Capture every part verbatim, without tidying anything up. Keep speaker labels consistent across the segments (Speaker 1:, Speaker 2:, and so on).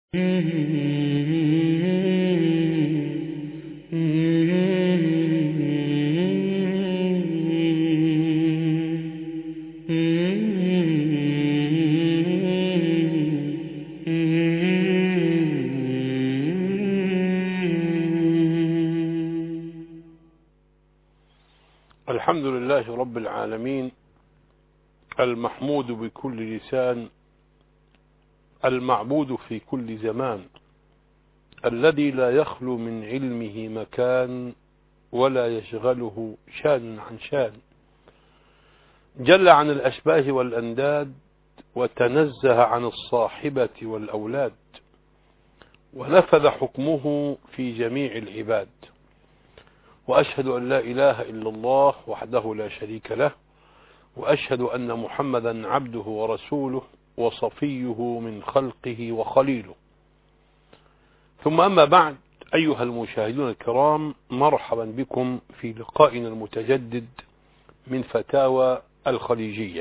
Speaker 1: الحمد لله رب العالمين، المحمود بكل لسان، المعبود في كل زمان، الذي لا يخلو من علمه مكان ولا يشغله شان عن شان، جل عن الأشباه والأنداد وتنزه عن الصاحبة والأولاد، ونفذ حكمه في جميع العباد. وأشهد أن لا إله إلا الله وحده لا شريك له، وأشهد أن محمدا عبده ورسوله وصفيه من خلقه وخليله. ثم أما بعد، أيها المشاهدون الكرام، مرحبا بكم في لقائنا المتجدد من فتاوى الخليجية.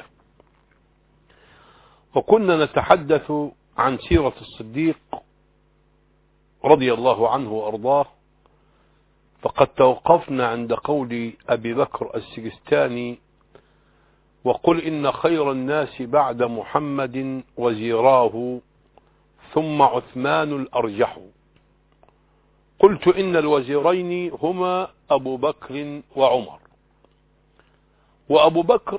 Speaker 1: وكنا نتحدث عن سيرة الصديق رضي الله عنه وأرضاه، فقد توقفنا عند قول أبي بكر السجستاني: وقل إن خير الناس بعد محمد وزيراه ثم عثمان الأرجح. قلت إن الوزيرين هما أبو بكر وعمر. وأبو بكر،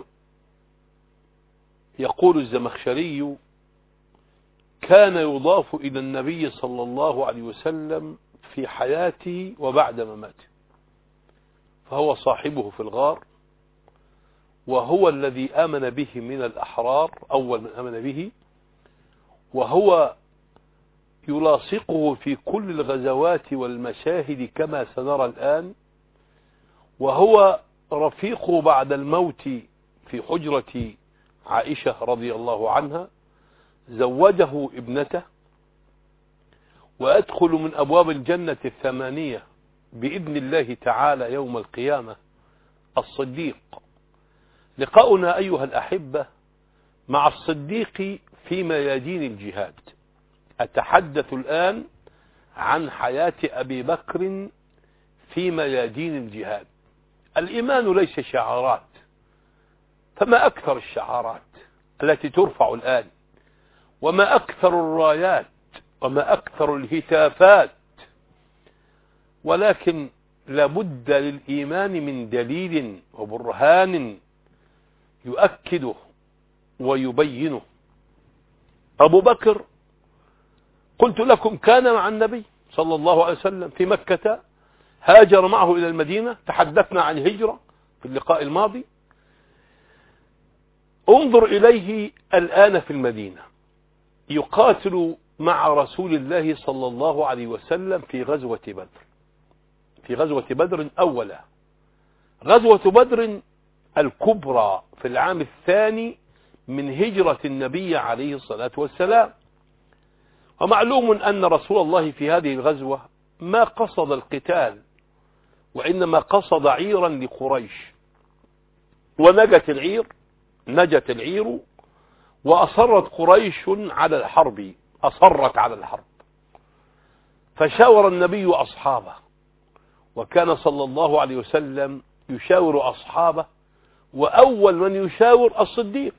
Speaker 1: يقول الزمخشري، كان يضاف إلى النبي صلى الله عليه وسلم في حياته وبعد مماته، فهو صاحبه في الغار، وهو الذي آمن به من الأحرار، أول من آمن به، وهو يلاصقه في كل الغزوات والمشاهد كما سنرى الآن، وهو رفيقه بعد الموت في حجرة عائشة رضي الله عنها، زوجه ابنته، وأدخل من أبواب الجنة الثمانية بإذن الله تعالى يوم القيامة الصديق. لقاؤنا أيها الأحبة مع الصديق في ميادين الجهاد. أتحدث الآن عن حياة أبي بكر في ميادين الجهاد. الإيمان ليس شعارات، فما أكثر الشعارات التي ترفع الآن، وما أكثر الرايات، وما أكثر الهتافات، ولكن لابد للإيمان من دليل وبرهان يؤكده ويبينه. أبو بكر قلت لكم كان مع النبي صلى الله عليه وسلم في مكة، هاجر معه إلى المدينة، تحدثنا عن هجرة في اللقاء الماضي. انظر إليه الآن في المدينة، يقاتل مع رسول الله صلى الله عليه وسلم في غزوة بدر، في غزوة بدر أولا، غزوة بدر الكبرى في العام الثاني من هجرة النبي عليه الصلاة والسلام. ومعلوم أن رسول الله في هذه الغزوة ما قصد القتال، وإنما قصد عيرا لقريش، ونجت العير نجت العير وأصرت قريش على الحرب، أصرت على الحرب. فشاور النبي أصحابه، وكان صلى الله عليه وسلم يشاور أصحابه، وأول من يشاور الصديق.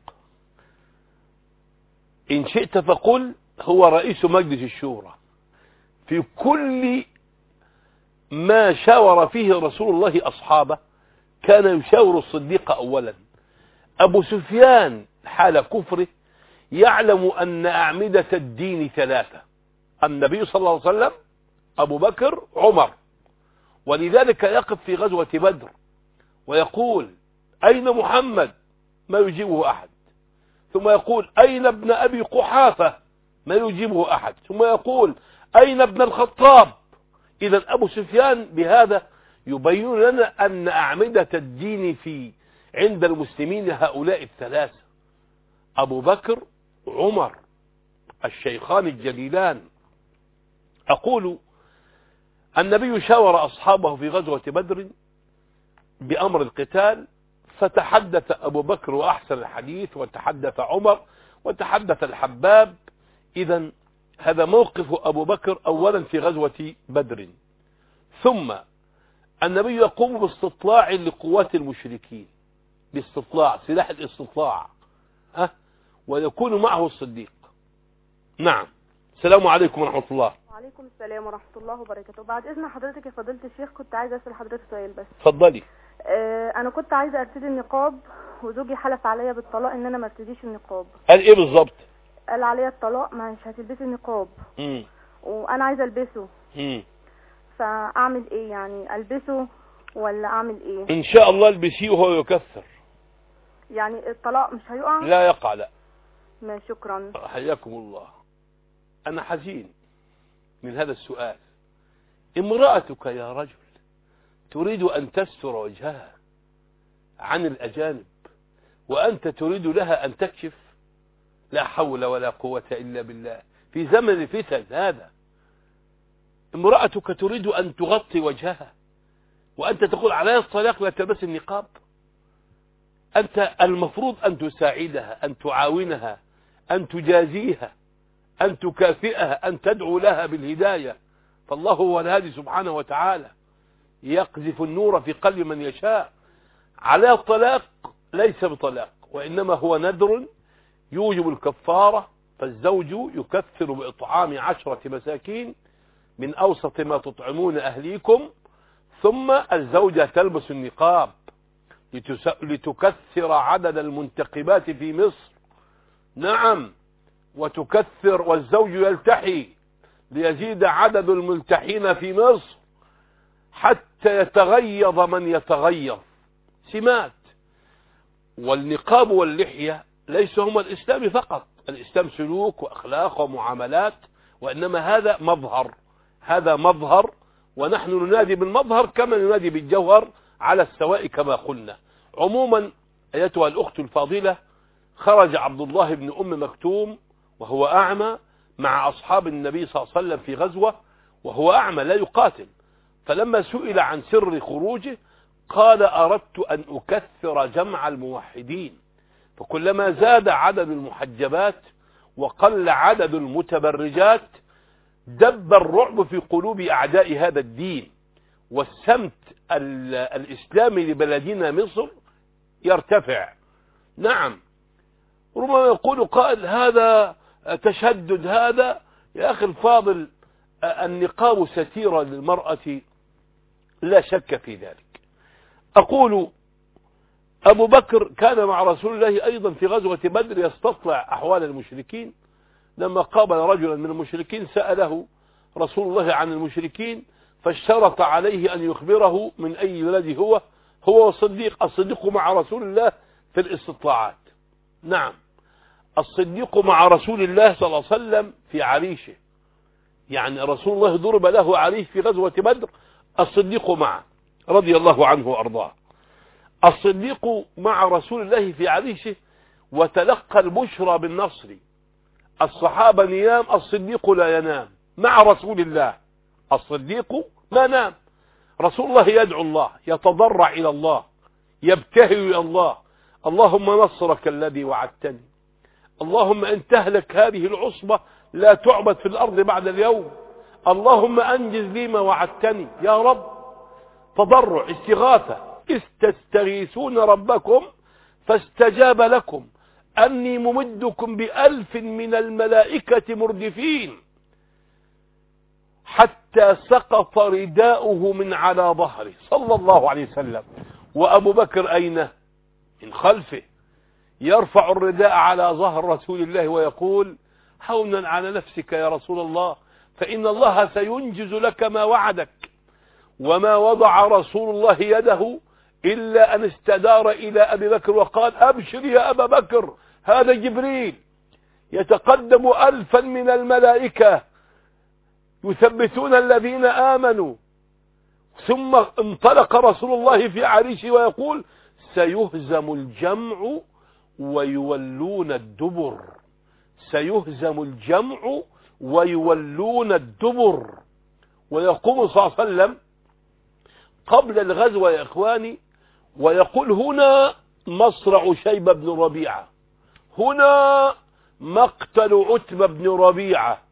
Speaker 1: إن شئت فقل هو رئيس مجلس الشورى. في كل ما شاور فيه رسول الله أصحابه كان يشاور الصديق أولا. أبو سفيان حال كفره يعلم أن أعمدة الدين ثلاثة: النبي صلى الله عليه وسلم، أبو بكر، عمر. ولذلك يقف في غزوة بدر ويقول: أين محمد؟ ما يجيبه أحد. ثم يقول: أين ابن أبي قحافة؟ ما يجيبه أحد. ثم يقول: أين ابن الخطاب؟ إذا أبو سفيان بهذا يبين لنا أن أعمدة الدين في عند المسلمين هؤلاء الثلاثة: أبو بكر، عمر، الشيخان الجليلان. أقول: النبي شاور أصحابه في غزوة بدر بأمر القتال، فتحدث أبو بكر وأحسن الحديث، وتحدث عمر، وتحدث الحباب. إذن هذا موقف أبو بكر أولا في غزوة بدر. ثم النبي يقوم باستطلاع لقوات المشركين، باستطلاع سلاح الاستطلاع، ها، ويكون معه الصديق. نعم. السلام عليكم ورحمة الله.
Speaker 2: وعليكم السلام ورحمة الله وبركاته. بعد إذن حضرتك يا فضيلة الشيخ كنت عايزة أسأل حضرتك سؤال بس.
Speaker 1: اتفضلي.
Speaker 2: آه أنا كنت عايزة أرتدي النقاب، وزوجي حلف عليا بالطلاق إن أنا ما ارتديش النقاب.
Speaker 1: قال إيه بالظبط؟
Speaker 2: قال عليا الطلاق، مش هتلبسي النقاب.
Speaker 1: امم
Speaker 2: وأنا عايزة ألبسه.
Speaker 1: امم
Speaker 2: فأعمل إيه يعني؟ ألبسه ولا أعمل إيه؟
Speaker 1: إن شاء الله البسيه وهو يكثر.
Speaker 2: يعني الطلاق مش هيقع؟
Speaker 1: لا يقع، لا.
Speaker 2: ما شكرا.
Speaker 1: حياكم الله. أنا حزين من هذا السؤال. امرأتك يا رجل تريد أن تستر وجهها عن الأجانب، وأنت تريد لها أن تكشف؟ لا حول ولا قوة إلا بالله في زمن الفتن هذا. امرأتك تريد أن تغطي وجهها وأنت تقول عليها الطلاق لا تلبس النقاب؟ أنت المفروض أن تساعدها، أن تعاونها، أن تجازيها، أن تكافئها، أن تدعو لها بالهداية. فالله هو الهادي سبحانه وتعالى، يقذف النور في قلب من يشاء. على الطلاق ليس بطلاق، وإنما هو ندر يوجب الكفارة. فالزوج يكفر بإطعام عشرة مساكين من أوسط ما تطعمون أهليكم، ثم الزوجة تلبس النقاب لتكثر عدد المنتقبات في مصر. نعم، وتكثر، والزوج يلتحي ليزيد عدد الملتحين في مصر حتى يتغيظ من يتغيظ. سمات. والنقاب واللحية ليس هما الإسلام فقط، الإسلام سلوك وأخلاق ومعاملات، وإنما هذا مظهر، هذا مظهر، ونحن ننادي بالمظهر كما ننادي بالجوهر على السواء كما قلنا. عموما أيتها الأخت الفاضلة، خرج عبد الله بن أم مكتوم وهو أعمى مع أصحاب النبي صلى الله عليه وسلم في غزوة، وهو أعمى لا يقاتل. فلما سئل عن سر خروجه قال أردت أن أكثر جمع الموحدين، فكلما زاد عدد المحجبات وقل عدد المتبرجات دب الرعب في قلوب أعداء هذا الدين، والسمت الإسلامي لبلدنا مصر يرتفع. نعم، ربما يقول قائل هذا تشدد. هذا يا أخي الفاضل، النقاب ستيرة للمرأة لا شك في ذلك. أقول أبو بكر كان مع رسول الله أيضا في غزوة بدر يستطلع أحوال المشركين. لما قابل رجلا من المشركين سأله رسول الله عن المشركين، فاشترط عليه أن يخبره من أي بلد هو هو والصديق. الصديق مع رسول الله في الاستطلاعات. نعم، الصديق مع رسول الله صلى الله عليه وسلم في عريشه، يعني رسول الله ضرب له عريش في غزوة بدر، الصديق معه رضي الله عنه وأرضاه. الصديق مع رسول الله في عريشه وتلقى البشرى بالنصر. الصحابة نيام، الصديق لا ينام مع رسول الله. الصديق ما نام. رسول الله يدعو الله، يتضرع إلى الله، يبتهل إلى الله: اللهم نصرك الذي وعدتني، اللهم إن تهلك هذه العصبة لا تعبد في الأرض بعد اليوم، اللهم أنجز لي ما وعدتني يا رب. تضرع، استغاثة. إذ تستغيثون ربكم فاستجاب لكم أني ممدكم بألف من الملائكة مردفين، حتى سقط رداؤه من على ظهره صلى الله عليه وسلم. وأبو بكر أين؟ من خلفه، يرفع الرداء على ظهر رسول الله ويقول: هونا على نفسك يا رسول الله، فإن الله سينجز لك ما وعدك. وما وضع رسول الله يده إلا أن استدار إلى أبي بكر وقال: أبشر يا أبا بكر، هذا جبريل يتقدم ألفا من الملائكة يثبتون الذين آمنوا. ثم انطلق رسول الله في عريشه ويقول: سيهزم الجمع ويولون الدبر، سيهزم الجمع ويولون الدبر. ويقوم صلى الله عليه وسلم قبل الغزوة يا إخواني ويقول: هنا مصرع شيبة بن ربيعة، هنا مقتل عتبة بن ربيعة،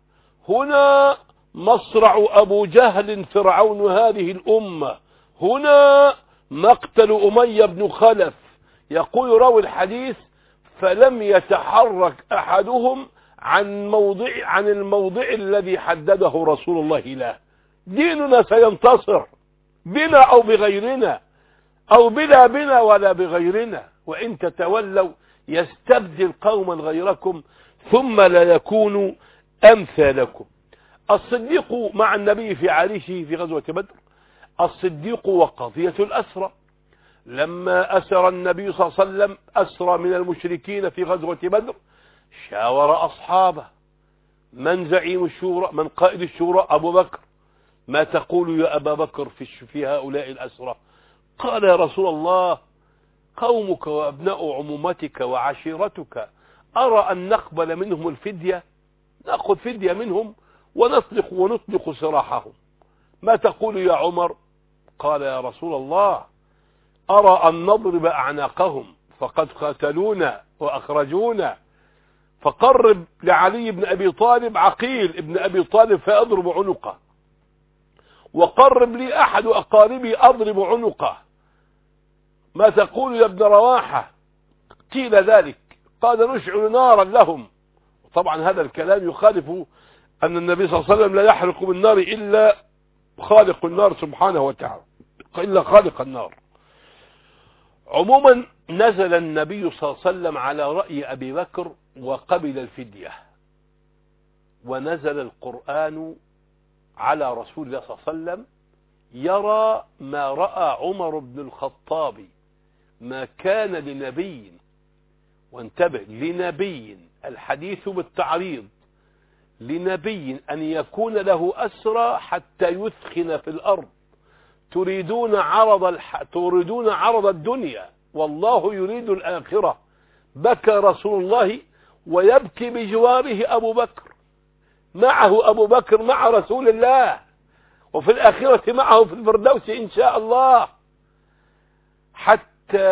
Speaker 1: هنا مصرع أبو جهل فرعون هذه الأمة، هنا مقتل أمية بن خلف. يقول راوي الحديث: فلم يتحرك أحدهم عن موضع عن الموضع الذي حدده رسول الله له. ديننا سينتصر بنا أو بغيرنا، أو بلا بنا ولا بغيرنا. وإن تتولوا يستبدل قوما غيركم ثم لا يكونوا أمثالكم. الصديق مع النبي في عريشه في غزوة بدر. الصديق وقضية الأسرى، لما أسر النبي صلى الله عليه وسلم أسرى من المشركين في غزوة بدر، شاور أصحابه: من زعيم الشورى، من قائد الشورى؟ أبو بكر. ما تقول يا أبا بكر في, في هؤلاء الأسرى؟ قال: يا رسول الله، قومك وأبناء عمومتك وعشيرتك، أرى أن نقبل منهم الفدية، نأخذ فدية منهم ونطلق ونطلق سراحهم. ما تقول يا عمر؟ قال: يا رسول الله، أرى أن نضرب أعناقهم، فقد قاتلونا وأخرجونا، فقرب لعلي بن أبي طالب عقيل ابن أبي طالب فأضرب عنقه، وقرب لي أحد أقاربي أضرب عنقه. ما تقول يا ابن رواحة؟ قيل ذلك. قال: نشعل نارا لهم. طبعا هذا الكلام يخالف أن النبي صلى الله عليه وسلم لا يحرق بالنار إلا خالق النار سبحانه وتعالى، إلا خالق النار. عموما نزل النبي صلى الله عليه وسلم على رأي أبي بكر وقبل الفدية، ونزل القرآن على رسول الله صلى الله عليه وسلم يرى ما رأى عمر بن الخطاب. ما كان لنبي، وانتبه، لنبي، الحديث بالتعريض، لنبي أن يكون له أسرى حتى يثخن في الأرض. تريدون عرض الح... تريدون عرض الدنيا والله يريد الآخرة. بكى رسول الله ويبكي بجواره أبو بكر، معه أبو بكر مع رسول الله، وفي الآخرة معه في الفردوس إن شاء الله، حتى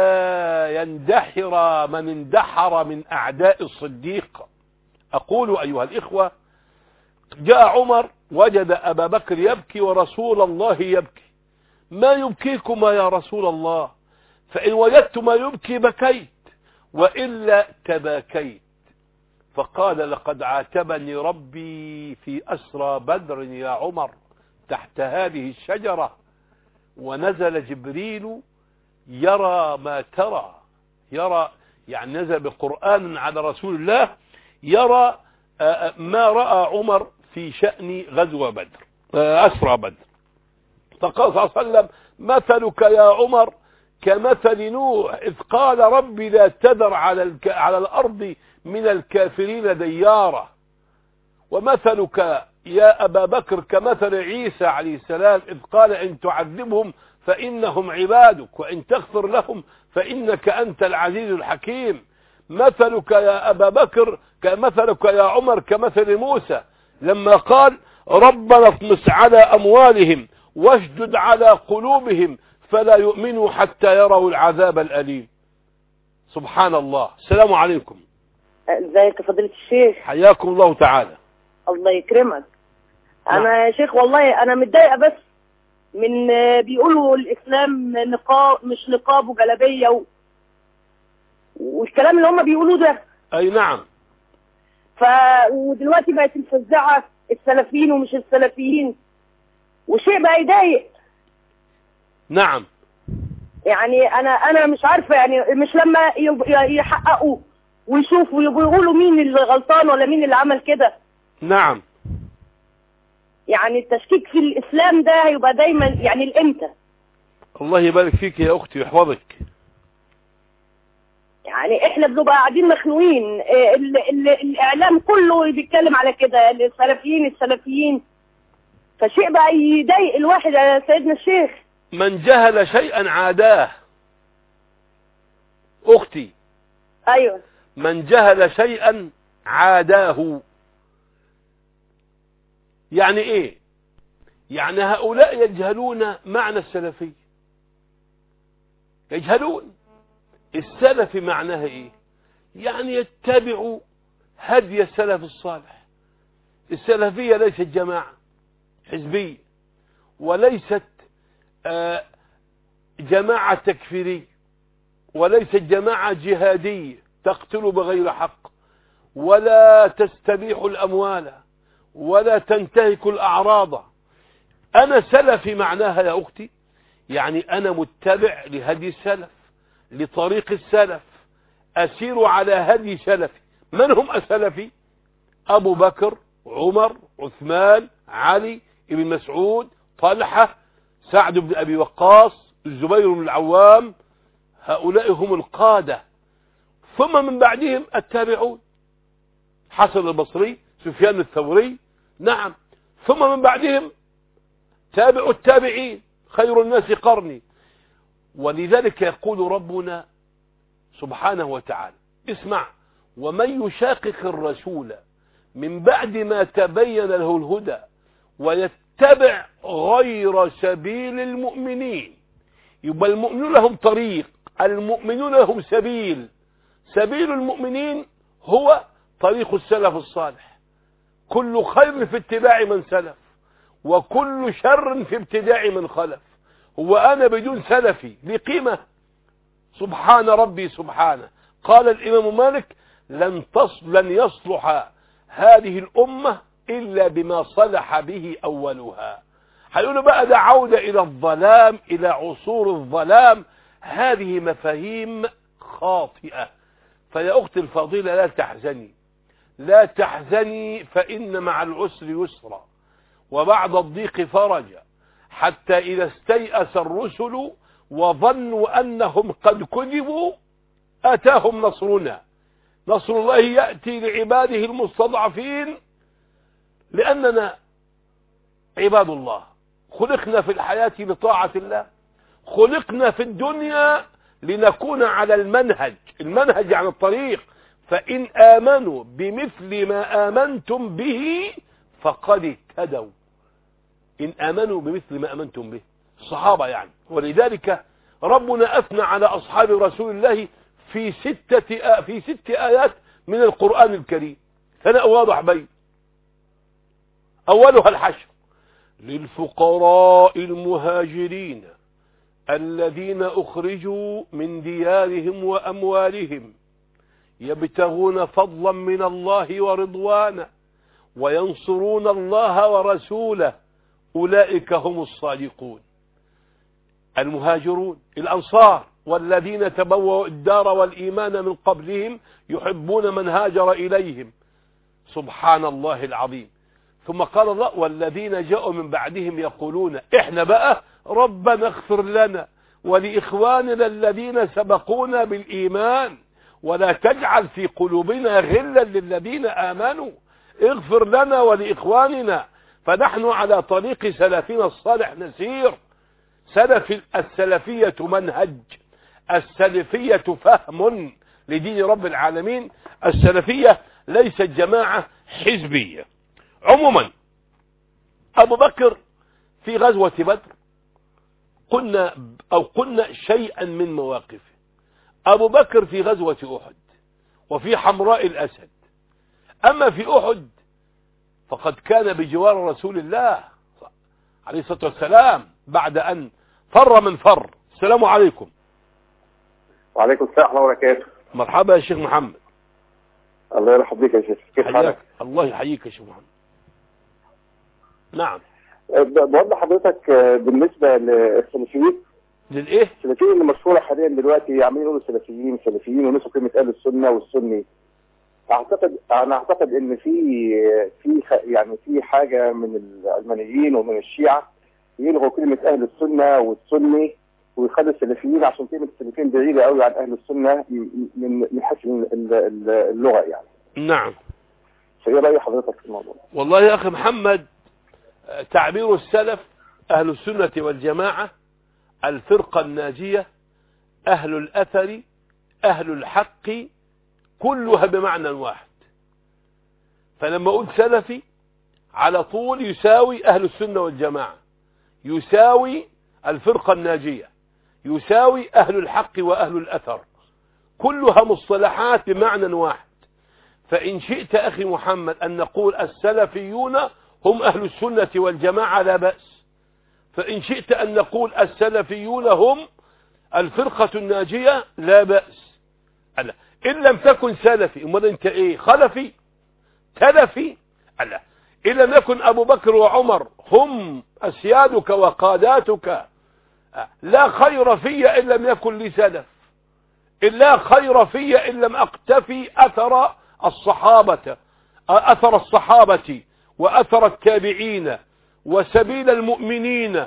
Speaker 1: يندحر من اندحر من أعداء الصديق. أقول أيها الإخوة: جاء عمر وجد أبا بكر يبكي ورسول الله يبكي. ما يبكيكما يا رسول الله؟ فإن وجدت ما يبكي بكيت، وإلا تباكيت. فقال: لقد عاتبني ربي في أسرى بدر يا عمر تحت هذه الشجرة. ونزل جبريل يرى ما ترى، يرى يعني نزل بقرآن على رسول الله يرى ما رأى عمر في شأن غزوة بدر، أسرى بدر. فقال صلى الله عليه وسلم: مثلك يا عمر كمثل نوح إذ قال رب لا تذر على الك... على الأرض من الكافرين ديارا. ومثلك يا أبا بكر كمثل عيسى عليه السلام إذ قال إن تعذبهم فإنهم عبادك وإن تغفر لهم فإنك أنت العزيز الحكيم. مثلك يا أبا بكر كمثلك يا عمر كمثل موسى لما قال ربنا اطمس على أموالهم واشدد على قلوبهم فلا يؤمنوا حتى يروا العذاب الأليم. سبحان الله. السلام عليكم.
Speaker 3: ازيك يا فضيلة الشيخ؟
Speaker 1: حياكم الله تعالى.
Speaker 3: الله يكرمك.
Speaker 1: نعم.
Speaker 3: انا يا شيخ والله انا متضايقه بس من بيقولوا الاسلام نقاب مش نقاب وجلابيه و... والكلام اللي هم بيقولوه ده.
Speaker 1: اي نعم.
Speaker 3: ف ودلوقتي بقت الفزاعه السلفيين ومش السلفيين، وشيء بقى يضايق.
Speaker 1: نعم.
Speaker 3: يعني انا انا مش عارفه، يعني مش لما يحققوا ويشوفوا يقولوا مين اللي غلطان ولا مين اللي عمل كده.
Speaker 1: نعم.
Speaker 3: يعني التشكيك في الإسلام ده هيبقى دايما يعني الإمتى؟
Speaker 1: الله يبارك فيك يا أختي ويحفظك.
Speaker 3: يعني إحنا بنبقى قاعدين مخنوقين، ال ال الإعلام كله بيتكلم على كده، السلفيين السلفيين، فشيء بقى يضايق الواحد يا سيدنا الشيخ.
Speaker 1: من جهل شيئا عاداه. أختي.
Speaker 3: أيوة. من
Speaker 1: جهل شيئا عاداه. يعني ايه؟ يعني هؤلاء يجهلون معنى السلفي، يجهلون السلف معناها ايه. يعني يتبعوا هدي السلف الصالح، السلفية ليست جماعة حزبية، وليست آه جماعة تكفيرية، وليست جماعة جهادية تقتل بغير حق، ولا تستبيح الأموال، ولا تنتهك الأعراض. أنا سلفي معناها يا أختي يعني أنا متبع لهدي السلف، لطريق السلف، أسير على هدي سلفي. من هم أسلفي؟ أبو بكر، عمر، عثمان، علي، ابن مسعود، طلحة، سعد بن أبي وقاص، الزبير بن العوام. هؤلاء هم القادة. ثم من بعدهم التابعون، حسن البصري، سفيان الثوري، نعم. ثم من بعدهم تابع التابعين، خير الناس قرني. ولذلك يقول ربنا سبحانه وتعالى، اسمع: ومن يشاقق الرسول من بعد ما تبين له الهدى ويتبع غير سبيل المؤمنين. يبقى المؤمنون لهم طريق، المؤمنون لهم سبيل. سبيل المؤمنين هو طريق السلف الصالح. كل خير في اتباع من سلف، وكل شر في ابتداع من خلف. هو أنا بدون سلفي لقيمة؟ سبحان ربي سبحانه. قال الإمام مالك: لن تصل لن يصلح هذه الأمة إلا بما صلح به أولها. هيقولوا بقى ده عودة إلى الظلام، إلى عصور الظلام. هذه مفاهيم خاطئة. فيا أختي الفضيلة لا تحزني، لا تحزني، فإن مع العسر يسرا وبعد الضيق فرجا، حتى إذا استيأس الرسل وظنوا أنهم قد كذبوا أتاهم نصرنا. نصر الله يأتي لعباده المستضعفين، لأننا عباد الله، خلقنا في الحياة لطاعة الله، خلقنا في الدنيا لنكون على المنهج. المنهج عن الطريق. فإن آمنوا بمثل ما آمنتم به فقد اهتدوا. إن آمنوا بمثل ما آمنتم به، الصحابة يعني. ولذلك ربنا أثنى على أصحاب رسول الله في ستة آ... في ست آيات من القرآن الكريم. ثناء واضح بين. أولها الحشر: للفقراء المهاجرين الذين أخرجوا من ديارهم وأموالهم يبتغون فضلا من الله ورضوانا وينصرون الله ورسوله أولئك هم الصادقون. المهاجرون الأنصار: والذين تبوأوا الدار والإيمان من قبلهم يحبون من هاجر إليهم. سبحان الله العظيم. ثم قال الله: والذين جاءوا من بعدهم يقولون احنا بقى ربنا اغفر لنا ولإخواننا الذين سبقونا بالإيمان ولا تجعل في قلوبنا غلا للذين آمنوا اغفر لنا ولإخواننا. فنحن على طريق سلفنا الصالح نسير. سلف السلفية منهج، السلفية فهم لدين رب العالمين. السلفية ليست جماعة حزبية. عموما أبو بكر في غزوة بدر قلنا أو قلنا شيئا من مواقفه. أبو بكر في غزوة أحد وفي حمراء الأسد. أما في أحد فقد كان بجوار رسول الله عليه الصلاة والسلام بعد أن فر من فر. السلام عليكم.
Speaker 4: وعليكم السلام ورحمة الله وبركاته.
Speaker 1: مرحبا يا شيخ محمد.
Speaker 4: الله يرحب بك يا شيخ، كيف حالك؟
Speaker 1: الله يحييك يا شيخ محمد. نعم.
Speaker 4: بوضح حضرتك بالنسبة للسلفيين.
Speaker 1: للإيه؟
Speaker 4: السلفيين اللي مشهورة حاليا دلوقتي عاملين يقولوا سلفيين سلفيين ونسوا كلمة أهل السنة والسني. أعتقد أنا أعتقد إن في في يعني في حاجة من العلمانيين ومن الشيعة يلغوا كلمة أهل السنة والسني ويخلوا السلفيين، عشان كلمة السلفيين بعيدة قوي عن أهل السنة من من حيث اللغة يعني.
Speaker 1: نعم.
Speaker 4: فإيه رأي حضرتك في الموضوع؟
Speaker 1: والله يا أخي محمد، تعبير السلف أهل السنة والجماعة، الفرقة الناجية، أهل الأثر، أهل الحق، كلها بمعنى واحد. فلما أقول سلفي على طول يساوي أهل السنة والجماعة، يساوي الفرقة الناجية، يساوي أهل الحق وأهل الأثر، كلها مصطلحات بمعنى واحد. فإن شئت أخي محمد أن نقول السلفيون هم أهل السنة والجماعة لا بأس، فإن شئت أن نقول السلفيون هم الفرقة الناجية لا بأس. ألا إن لم تكن سلفي أمال أنت إيه؟ خلفي تلفي؟ ألا إن لم يكن أبو بكر وعمر هم أسيادك وقاداتك لا خير في إن لم يكن لي سلف، إلا خير في إن لم أقتفي أثر الصحابة أثر الصحابة وأثر التابعين وسبيل المؤمنين.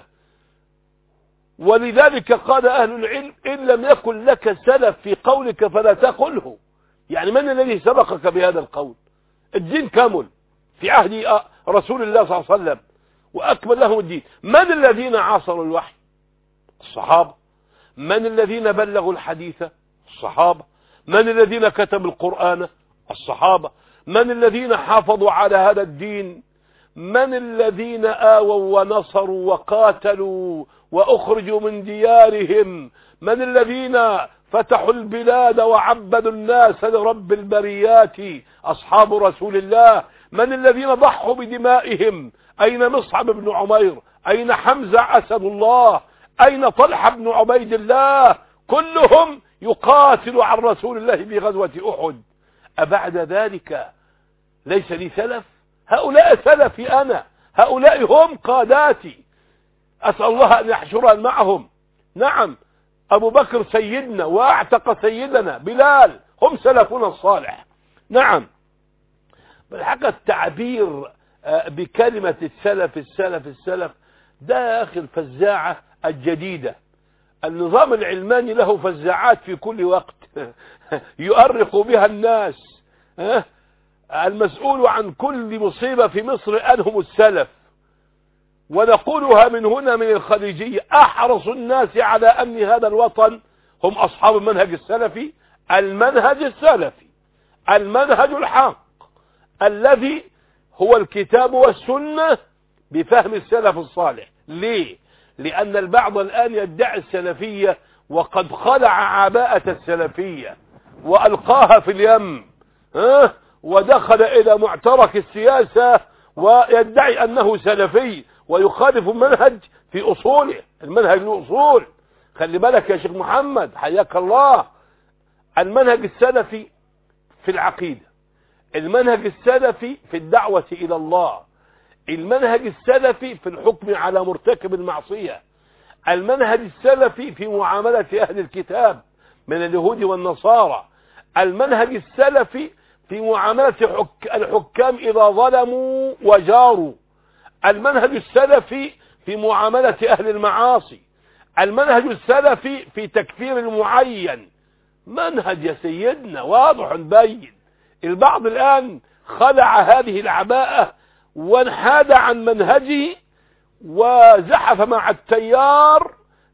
Speaker 1: ولذلك قال أهل العلم إن لم يكن لك سلف في قولك فلا تقله. يعني من الذي سبقك بهذا القول؟ الدين كامل في عهد رسول الله صلى الله عليه وسلم وأكمل لهم الدين. من الذين عاصروا الوحي؟ الصحابة. من الذين بلغوا الحديث؟ الصحابة. من الذين كتبوا القرآن؟ الصحابة. من الذين حافظوا على هذا الدين؟ من الذين آووا ونصروا وقاتلوا وأخرجوا من ديارهم؟ من الذين فتحوا البلاد وعبدوا الناس لرب البريات؟ أصحاب رسول الله. من الذين ضحوا بدمائهم؟ أين مصعب بن عمير؟ أين حمزة أسد الله؟ أين طلحة بن عبيد الله؟ كلهم يقاتل عن رسول الله في غزوة أحد. أبعد ذلك ليس لي سلف؟ هؤلاء سلفي أنا، هؤلاء هم قاداتي، أسأل الله أن يحشرا معهم. نعم أبو بكر سيدنا وأعتق سيدنا بلال، هم سلفنا الصالح. نعم بالحقيقة التعبير بكلمة السلف السلف السلف ده يا أخي الفزاعة الجديدة. النظام العلماني له فزاعات في كل وقت يؤرق بها الناس. المسؤول عن كل مصيبة في مصر أنهم السلف، ونقولها من هنا من الخليجية: أحرص الناس على أمن هذا الوطن هم أصحاب المنهج السلفي، المنهج السلفي، المنهج الحق الذي هو الكتاب والسنة بفهم السلف الصالح. ليه؟ لأن البعض الآن يدعي السلفية وقد خلع عباءة السلفية وألقاها في اليم، ها؟ ودخل إلى معترك السياسة ويدعي أنه سلفي ويخالف المنهج في أصوله. المنهج له أصول، خلي بالك يا شيخ محمد حياك الله. المنهج السلفي في العقيدة، المنهج السلفي في الدعوة إلى الله، المنهج السلفي في الحكم على مرتكب المعصية، المنهج السلفي في معاملة أهل الكتاب من اليهود والنصارى، المنهج السلفي في معاملة حك... الحكام إذا ظلموا وجاروا، المنهج السلفي في معاملة أهل المعاصي، المنهج السلفي في تكفير المعين. منهج يا سيدنا واضح بين. البعض الآن خلع هذه العباءة وانحاد عن منهجه وزحف مع التيار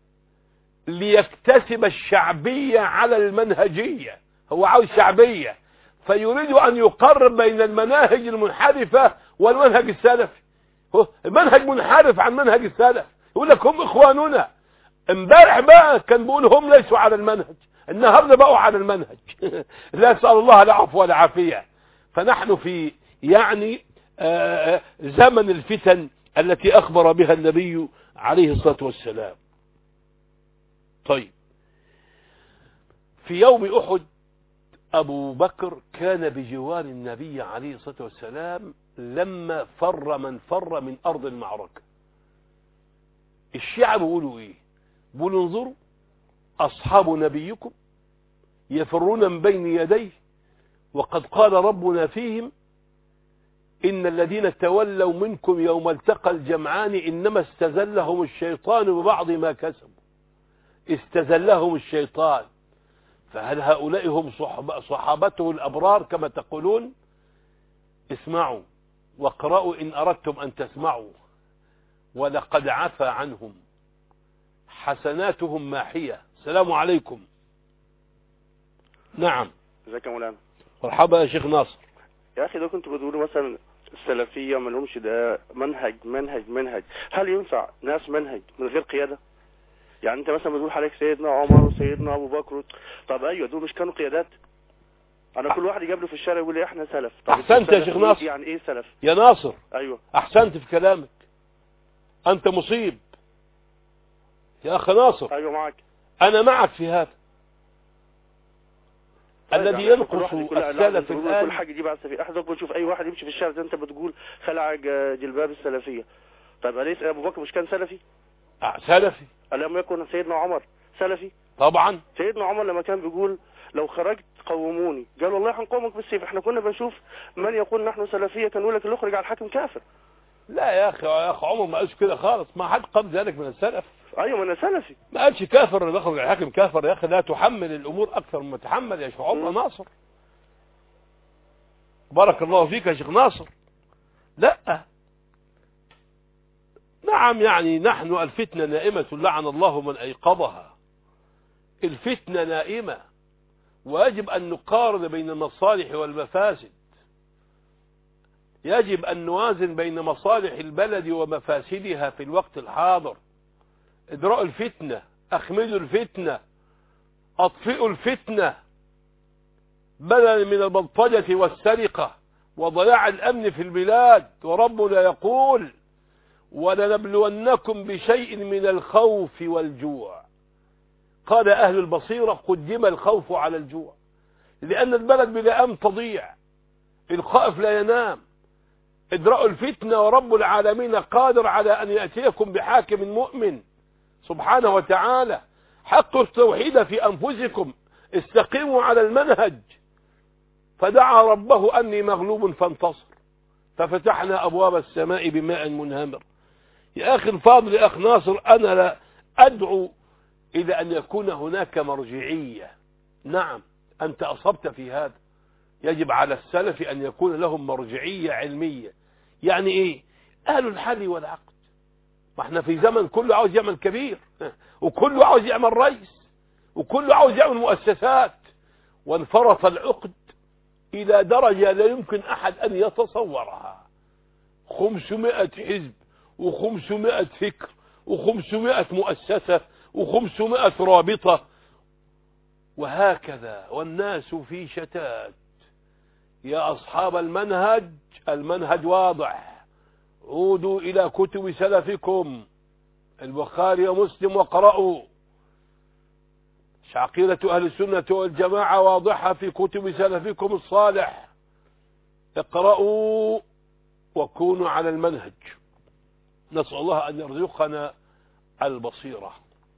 Speaker 1: ليكتسب الشعبية على المنهجية. هو عاوز شعبية، فيريد أن يقرب بين المناهج المنحرفة والمنهج السلفي. المنهج منحرف عن منهج السلف، يقول لك هم إخواننا. امبارح بقى كان بيقول هم ليسوا على المنهج، النهارده بقوا على المنهج. لا أسأل الله العفو والعافية. فنحن في يعني آه زمن الفتن التي أخبر بها النبي عليه الصلاة والسلام. طيب في يوم أحد أبو بكر كان بجوار النبي عليه الصلاة والسلام لما فر من فر من أرض المعركة. الشيعة بيقولوا إيه؟ بيقولوا انظروا أصحاب نبيكم يفرون من بين يديه وقد قال ربنا فيهم إن الذين تولوا منكم يوم التقى الجمعان إنما استزلهم الشيطان ببعض ما كسبوا. استزلهم الشيطان. فهل هؤلاء هم صحابته الأبرار كما تقولون؟ اسمعوا واقرأوا إن أردتم أن تسمعوا. ولقد عفى عنهم حسناتهم ماحية. السلام عليكم. نعم
Speaker 5: ازيك يا مولانا؟
Speaker 1: مرحبا يا شيخ ناصر.
Speaker 5: يا اخي ده كنت بتقولوا مثلا السلفيه ما لهمش ده منهج منهج منهج. هل ينفع ناس منهج من غير قياده؟ يعني انت مثلا بتقول حضرتك سيدنا عمر وسيدنا ابو بكر، طب ايوه دول مش كانوا قيادات؟ انا كل واحد يجاب له في الشارع يقول لي احنا سلف. طب
Speaker 1: احسنت يا شيخ ناصر.
Speaker 5: يعني ايه سلف
Speaker 1: يا ناصر؟
Speaker 5: ايوه
Speaker 1: احسنت في كلامك، انت مصيب يا اخ ناصر.
Speaker 5: ايوه معك،
Speaker 1: انا معك في هذا.
Speaker 5: طيب
Speaker 1: الذي
Speaker 5: يعني
Speaker 1: ينقص السلف الآن
Speaker 5: كل حاجه دي بقى في احدث. بنشوف اي واحد يمشي في الشارع زي انت بتقول خلع جلباب السلفيه. طيب أليس ابو بكر مش كان سلفي؟
Speaker 1: آه سلفي.
Speaker 5: ألم يكن سيدنا عمر سلفي؟
Speaker 1: طبعا.
Speaker 5: سيدنا عمر لما كان بيقول لو خرجت قوموني، قال والله هنقومك بالسيف. احنا كنا بنشوف من يقول نحن سلفيه كان يقول لك اللي يخرج على الحاكم كافر.
Speaker 1: لا يا اخي يا اخي عمر ما قالش كده خالص، ما حد قال ذلك من السلف.
Speaker 5: ايوه ما انا سلفي.
Speaker 1: ما قالش كافر اللي يخرج على الحاكم كافر. يا اخي لا تحمل الامور اكثر مما تحمل يا شيخ عمر ناصر. بارك الله فيك يا شيخ ناصر. لا نعم، يعني نحن الفتنة نائمة لعن الله من أيقظها. الفتنة نائمة، ويجب أن نقارن بين المصالح والمفاسد. يجب أن نوازن بين مصالح البلد ومفاسدها في الوقت الحاضر. ادرأوا الفتنة، أخمدوا الفتنة، أطفئوا الفتنة، بدلا من البلطجة والسرقة وضياع الأمن في البلاد. وربنا يقول ولنبلونكم بشيء من الخوف والجوع. قال أهل البصيرة قدم الخوف على الجوع، لأن البلد بلا أمن تضيع، الخائف لا ينام. ادرأوا الفتنة، ورب العالمين قادر على أن يأتيكم بحاكم مؤمن سبحانه وتعالى. حقوا التوحيد في أنفسكم، استقيموا على المنهج. فدعا ربه أني مغلوب فانتصر، ففتحنا أبواب السماء بماء منهمر. يا أخي الفاضل يا أخ ناصر، أنا لا أدعو إلى أن يكون هناك مرجعية. نعم أنت أصبت في هذا. يجب على السلف أن يكون لهم مرجعية علمية. يعني إيه؟ أهل الحل والعقد. ما احنا في زمن كله عاوز يعمل كبير، وكله عاوز يعمل رئيس، وكله عاوز يعمل مؤسسات، وانفرط العقد إلى درجة لا يمكن أحد أن يتصورها. خمسمائة حزب وخمسمائة فكر وخمسمائة مؤسسة وخمسمائة رابطة، وهكذا، والناس في شتات. يا أصحاب المنهج، المنهج واضح. عودوا إلى كتب سلفكم البخاري ومسلم واقرأوا. عقيدة أهل السنة والجماعة واضحة في كتب سلفكم الصالح. اقرأوا وكونوا على المنهج. نسأل الله أن يرزقنا البصيرة.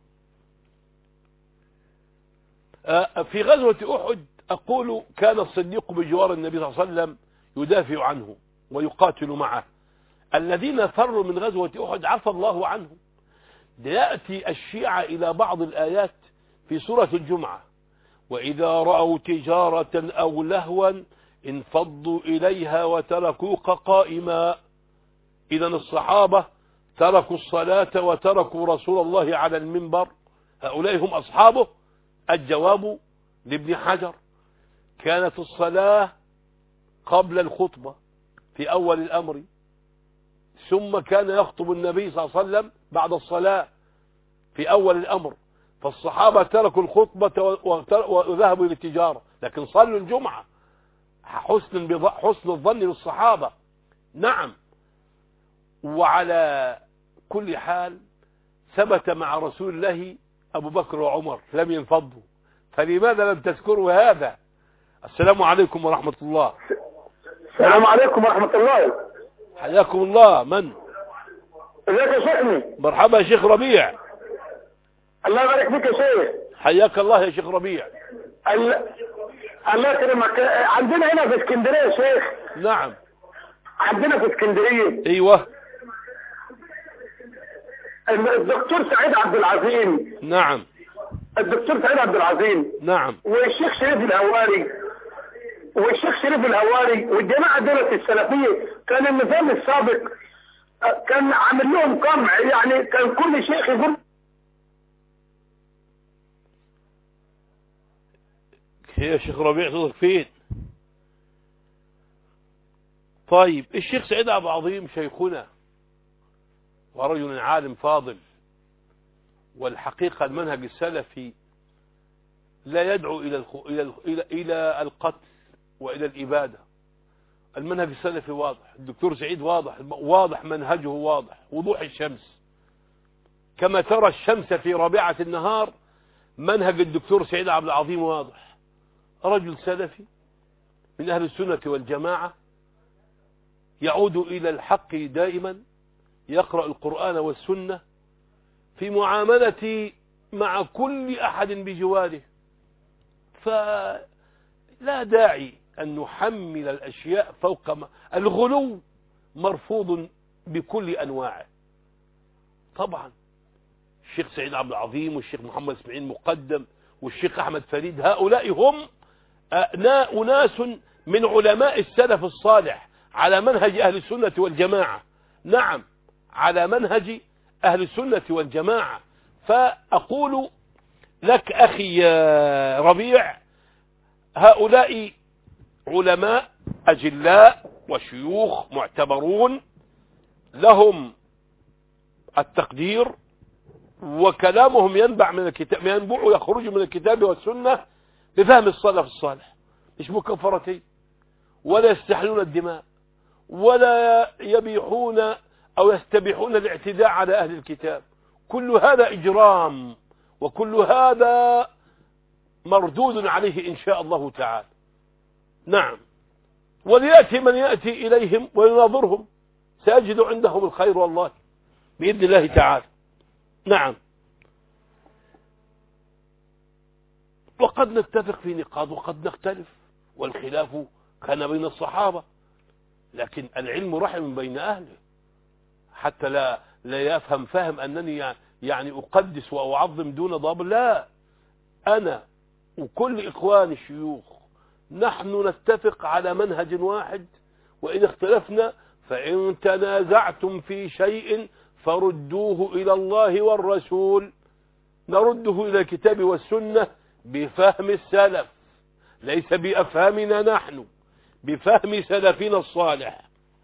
Speaker 1: في غزوة أحد أقول كان الصديق بجوار النبي صلى الله عليه وسلم يدافع عنه ويقاتل معه. الذين فروا من غزوة أحد عفى الله عنهم. ليأتي الشيعة إلى بعض الآيات في سورة الجمعة: وإذا رأوا تجارة أو لهوا انفضوا إليها وتركوك قائما. إذا الصحابة تركوا الصلاة وتركوا رسول الله على المنبر، هؤلاء هم أصحابه. الجواب لابن حجر: كانت الصلاة قبل الخطبة في أول الأمر، ثم كان يخطب النبي صلى الله عليه وسلم بعد الصلاة في أول الأمر. فالصحابة تركوا الخطبة وذهبوا للتجارة، لكن صلوا الجمعة. حسن حسن الظن للصحابة. نعم. وعلى كل حال ثبت مع رسول الله أبو بكر وعمر لم ينفضوا، فلماذا لم تذكروا هذا؟ السلام عليكم ورحمة الله.
Speaker 6: السلام عليكم ورحمة الله.
Speaker 1: حياكم الله. من؟
Speaker 6: ازيك يا شيخني؟
Speaker 1: مرحبا يا شيخ ربيع.
Speaker 6: الله يبارك فيك يا شيخ.
Speaker 1: حياك الله يا شيخ ربيع.
Speaker 6: الله الله يكرمك. عندنا هنا في اسكندرية يا شيخ.
Speaker 1: نعم.
Speaker 6: عندنا في اسكندرية.
Speaker 1: ايوه.
Speaker 6: الدكتور سعيد عبد العظيم.
Speaker 1: نعم.
Speaker 6: الدكتور سعيد عبد العظيم.
Speaker 1: نعم.
Speaker 6: والشيخ شريف الهواري والشيخ شريف الهواري والجماعة دولة السلفية، كان النظام السابق كان عامل لهم قمع، يعني كان كل شيخ يقول.
Speaker 1: يا شيخ ربيع صوتك فين؟ طيب الشيخ سعيد عبد العظيم شيخنا ورجل عالم فاضل، والحقيقة المنهج السلفي لا يدعو إلى الخ... إلى الخ... إلى إلى القتل وإلى الإبادة. المنهج السلفي واضح، الدكتور سعيد واضح واضح منهجه واضح وضوح الشمس، كما ترى الشمس في رابعة النهار منهج الدكتور سعيد عبد العظيم واضح. رجل سلفي من أهل السنة والجماعة يعود إلى الحق دائما، يقرأ القرآن والسنة في معاملة مع كل أحد بجواره، فلا داعي أن نحمل الأشياء فوق ما الغلو مرفوض بكل أنواعه. طبعا الشيخ سعيد عبد العظيم والشيخ محمد اسماعيل مقدم والشيخ أحمد فريد هؤلاء هم أناس من علماء السلف الصالح على منهج أهل السنة والجماعة. نعم على منهج أهل السنة والجماعة. فأقول لك أخي ربيع هؤلاء علماء أجلاء وشيوخ معتبرون لهم التقدير، وكلامهم ينبع من الكتاب، ينبع ويخرج من الكتاب والسنة بفهم السلف الصالح، مش مكفرتين ولا يستحلون الدماء ولا يبيحون أو يستبيحون الاعتداء على أهل الكتاب. كل هذا إجرام وكل هذا مردود عليه إن شاء الله تعالى. نعم، وليأتي من يأتي إليهم ويناظرهم سيجد عندهم الخير والله بإذن الله تعالى. نعم، وقد نتفق في نقاط وقد نختلف، والخلاف كان بين الصحابة، لكن العلم رحم بين أهله، حتى لا لا يفهم فهم أنني يعني أقدس وأعظم دون ضابط. لا، أنا وكل إخواني الشيوخ نحن نتفق على منهج واحد، وإن اختلفنا فإن تنازعتم في شيء فردوه إلى الله والرسول، نرده إلى الكتاب والسنة بفهم السلف، ليس بأفهامنا نحن، بفهم سلفنا الصالح.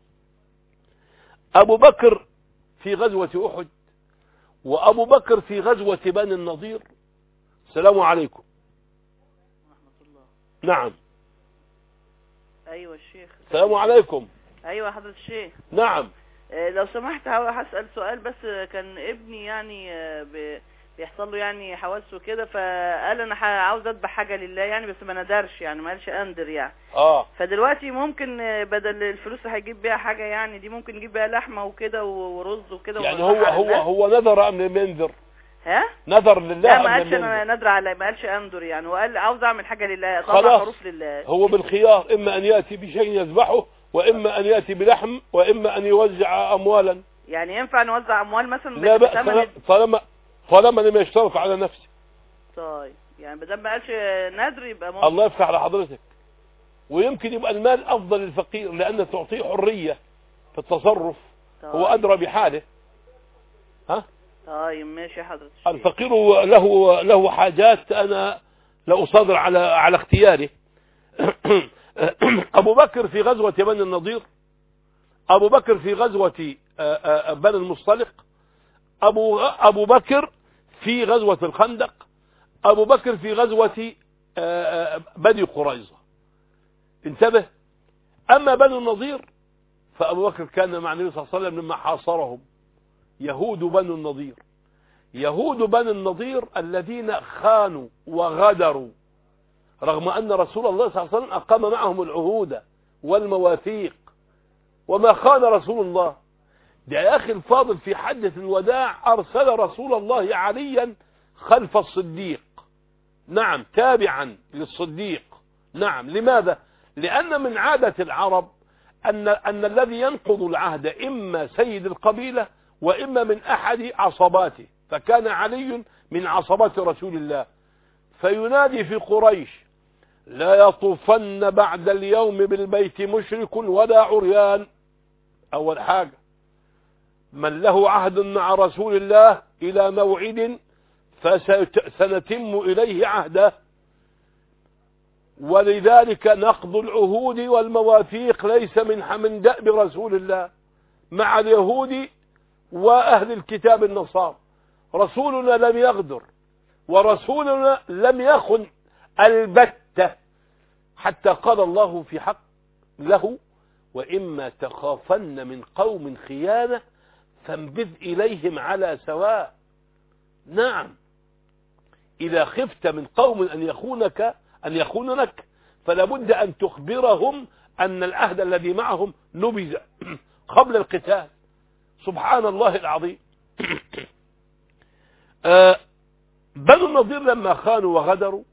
Speaker 1: أبو بكر في غزوة أحد وأبو بكر في غزوة بني النضير. السلام عليكم.
Speaker 7: ورحمة الله.
Speaker 1: نعم.
Speaker 7: أيوة الشيخ.
Speaker 1: السلام عليكم.
Speaker 7: أيوة حضرة الشيخ.
Speaker 1: نعم.
Speaker 7: آه لو سمحت هسأل سؤال بس. كان ابني يعني آه بيحصل له يعني حوادث وكده، فقال انا عاوز اذبح حاجه لله يعني، بس ما ندرش يعني، ما قالش اندر يعني. اه فدلوقتي ممكن بدل الفلوس اللي هيجيب بيها حاجه يعني دي ممكن يجيب بيها لحمه وكده ورز وكده
Speaker 1: يعني. هو هو هو نذر ام لم ينذر؟
Speaker 7: ها
Speaker 1: نذر لله؟
Speaker 7: لا ما قالش انا نذر على، ما قالش اندر يعني، وقال عاوز اعمل حاجه لله، طبعا حروف لله.
Speaker 1: هو بالخيار، اما ان ياتي بشيء يذبحه، واما ان ياتي بلحم، واما ان يوزع اموالا.
Speaker 7: يعني ينفع نوزع اموال مثلا؟
Speaker 1: لا بأس طالما طالما لم يشترط على نفسه.
Speaker 7: طيب يعني بدل ما قالش نذر يبقى ممكن.
Speaker 1: الله يفتح على حضرتك. ويمكن يبقى المال افضل للفقير لان تعطيه حريه في التصرف. طيب. هو ادرى بحاله. ها
Speaker 7: طيب ماشي يا حضرتك.
Speaker 1: الفقير له له حاجات انا لا اصادر على على اختياره. ابو بكر في غزوه بني النضير، ابو بكر في غزوه بني المصطلق، ابو ابو بكر في غزوة الخندق، أبو بكر في غزوة بني قريظة. انتبه. أما بني النضير فأبو بكر كان مع النبي صلى الله عليه وسلم لما حاصرهم يهود بني النضير. يهود بني النضير الذين خانوا وغدروا، رغم أن رسول الله صلى الله عليه وسلم أقام معهم العهود والمواثيق، وما خان رسول الله. ده يا أخي الفاضل في حجة الوداع أرسل رسول الله عليا خلف الصديق، نعم تابعا للصديق. نعم. لماذا؟ لأن من عادة العرب أن, أن الذي ينقض العهد إما سيد القبيلة وإما من أحد عصباته، فكان علي من عصبات رسول الله، فينادي في قريش: لا يطوفن بعد اليوم بالبيت مشرك ولا عريان. أول حاجة، من له عهد مع رسول الله إلى موعد فسنتم إليه عهده، ولذلك نقض العهود والمواثيق ليس من من دأب رسول الله مع اليهود وأهل الكتاب النصارى. رسولنا لم يغدر ورسولنا لم يخن البتة، حتى قال الله في حق له: وإما تخافن من قوم خيانة فانبذ إليهم على سواء. نعم، إذا خفت من قوم أن يخونك أن يخونك فلا بد أن تخبرهم أن العهد الذي معهم نبذ قبل القتال. سبحان الله العظيم. آه بنو النضير لما خانوا وغدروا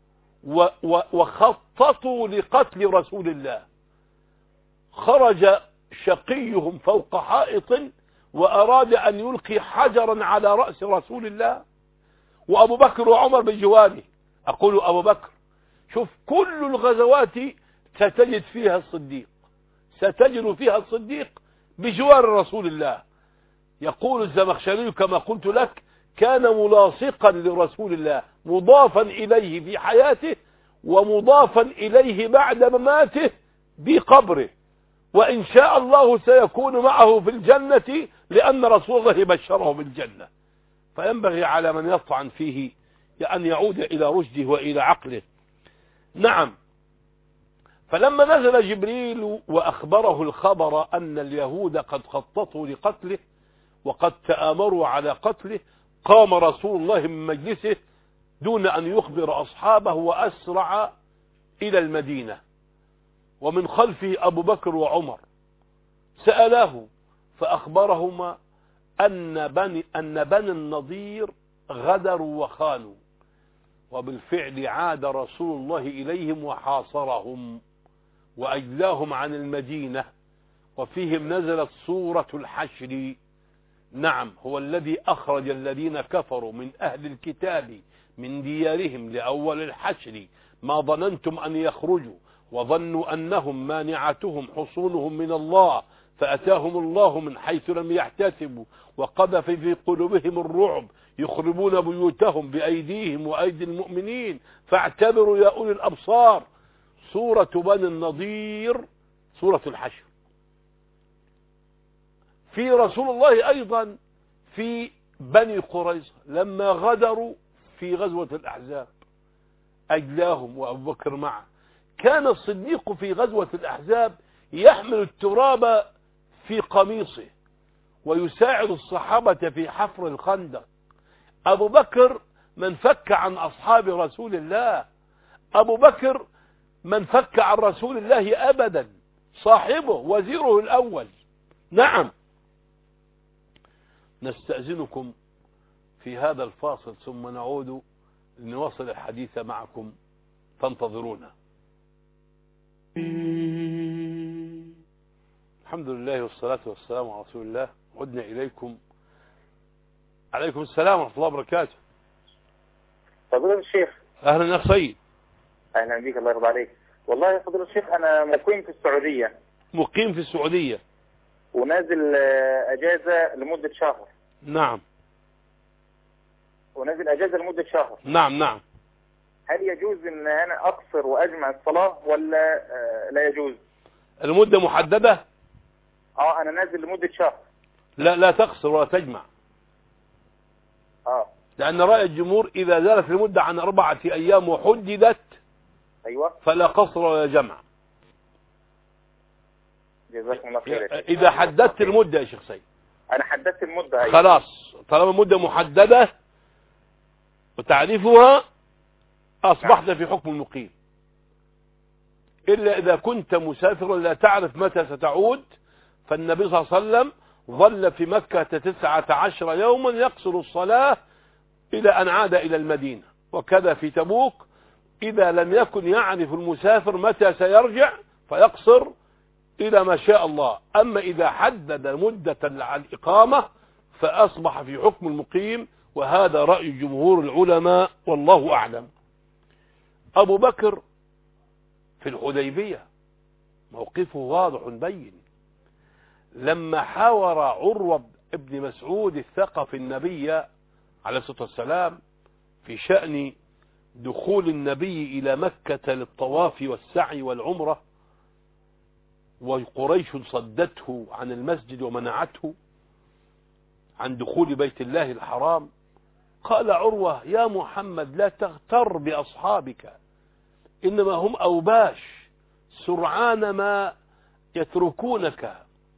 Speaker 1: وخططوا لقتل رسول الله، خرج شقيهم فوق حائط وأراد أن يلقي حجرا على رأس رسول الله، وأبو بكر وعمر بجواره. أقول أبو بكر، شوف كل الغزوات ستجد فيها الصديق، ستجد فيها الصديق بجوار رسول الله. يقول الزمخشري كما قلت لك: كان ملاصقا لرسول الله، مضافا إليه في حياته ومضافا إليه بعد مماته بقبره، وإن شاء الله سيكون معه في الجنة لأن رسول الله بشره بالجنة. فينبغي على من يطعن فيه أن يعود إلى رشده وإلى عقله. نعم، فلما نزل جبريل وأخبره الخبر أن اليهود قد خططوا لقتله وقد تآمروا على قتله، قام رسول الله من مجلسه دون أن يخبر أصحابه وأسرع إلى المدينة، ومن خلفه أبو بكر وعمر. سألاه فأخبرهما أن بني, أن بني النضير غدروا وخانوا، وبالفعل عاد رسول الله إليهم وحاصرهم وأجلاهم عن المدينة، وفيهم نزلت سورة الحشر. نعم، هو الذي أخرج الذين كفروا من أهل الكتاب من ديارهم لأول الحشر ما ظننتم أن يخرجوا وظنوا أنهم مانعتهم حصونهم من الله فأتاهم الله من حيث لم يحتسبوا وقذف في قلوبهم الرعب يخربون بيوتهم بأيديهم وأيدي المؤمنين فاعتبروا يا أولي الأبصار. سورة بني النضير سورة الحشر. في رسول الله أيضا في بني قريظة لما غدروا في غزوة الأحزاب أجلاهم وأبو بكر معه. كان الصديق في غزوة الأحزاب يحمل التراب في قميصه ويساعد الصحابة في حفر الخندق. أبو بكر من فك عن أصحاب رسول الله، أبو بكر من فك عن رسول الله أبدا، صاحبه وزيره الأول. نعم، نستأذنكم في هذا الفاصل ثم نعود لنواصل الحديث معكم، فانتظرونا. الحمد لله والصلاة والسلام على رسول الله. عدنا إليكم. عليكم السلام ورحمة الله وبركاته.
Speaker 8: فضيلة الشيخ.
Speaker 1: أهلا يا سيد.
Speaker 8: أهلا بك، الله يرضى عليك. والله يا فضيلة الشيخ أنا مقيم في السعودية.
Speaker 1: مقيم في السعودية
Speaker 8: ونازل أجازة لمدة شهر.
Speaker 1: نعم.
Speaker 8: ونازل أجازة لمدة شهر.
Speaker 1: نعم نعم.
Speaker 8: هل يجوز ان انا اقصر واجمع الصلاة ولا لا يجوز؟
Speaker 1: المدة محددة؟
Speaker 8: اه انا نازل لمدة شهر.
Speaker 1: لا لا تقصر ولا تجمع.
Speaker 8: اه
Speaker 1: لان رأي الجمهور اذا زالت المدة عن اربعة ايام وحددت
Speaker 8: ايوه
Speaker 1: فلا قصر ولا جمع.
Speaker 8: جزاكم الله خير.
Speaker 1: اذا حددت المدة يا شيخ سيد.
Speaker 8: انا حددت المدة. أيوة.
Speaker 1: خلاص، طالما المدة محددة وتعرفها أصبحت في حكم المقيم، إلا إذا كنت مسافرا لا تعرف متى ستعود، فالنبي صلى الله عليه وسلم ظل في مكة تسعة عشر يوما يقصر الصلاة إلى أن عاد إلى المدينة، وكذا في تبوك إذا لم يكن يعرف المسافر متى سيرجع فيقصر إلى ما شاء الله. أما إذا حدد مدة على الإقامة فأصبح في حكم المقيم، وهذا رأي جمهور العلماء والله أعلم. أبو بكر في الحديبية موقفه واضح بين، لما حاور عروة ابن مسعود الثقفي النبي عليه الصلاة والسلام في شأن دخول النبي إلى مكة للطواف والسعي والعمرة، وقريش صدته عن المسجد ومنعته عن دخول بيت الله الحرام، قال عروة: يا محمد لا تغتر بأصحابك، إنما هم أوباش سرعان ما يتركونك.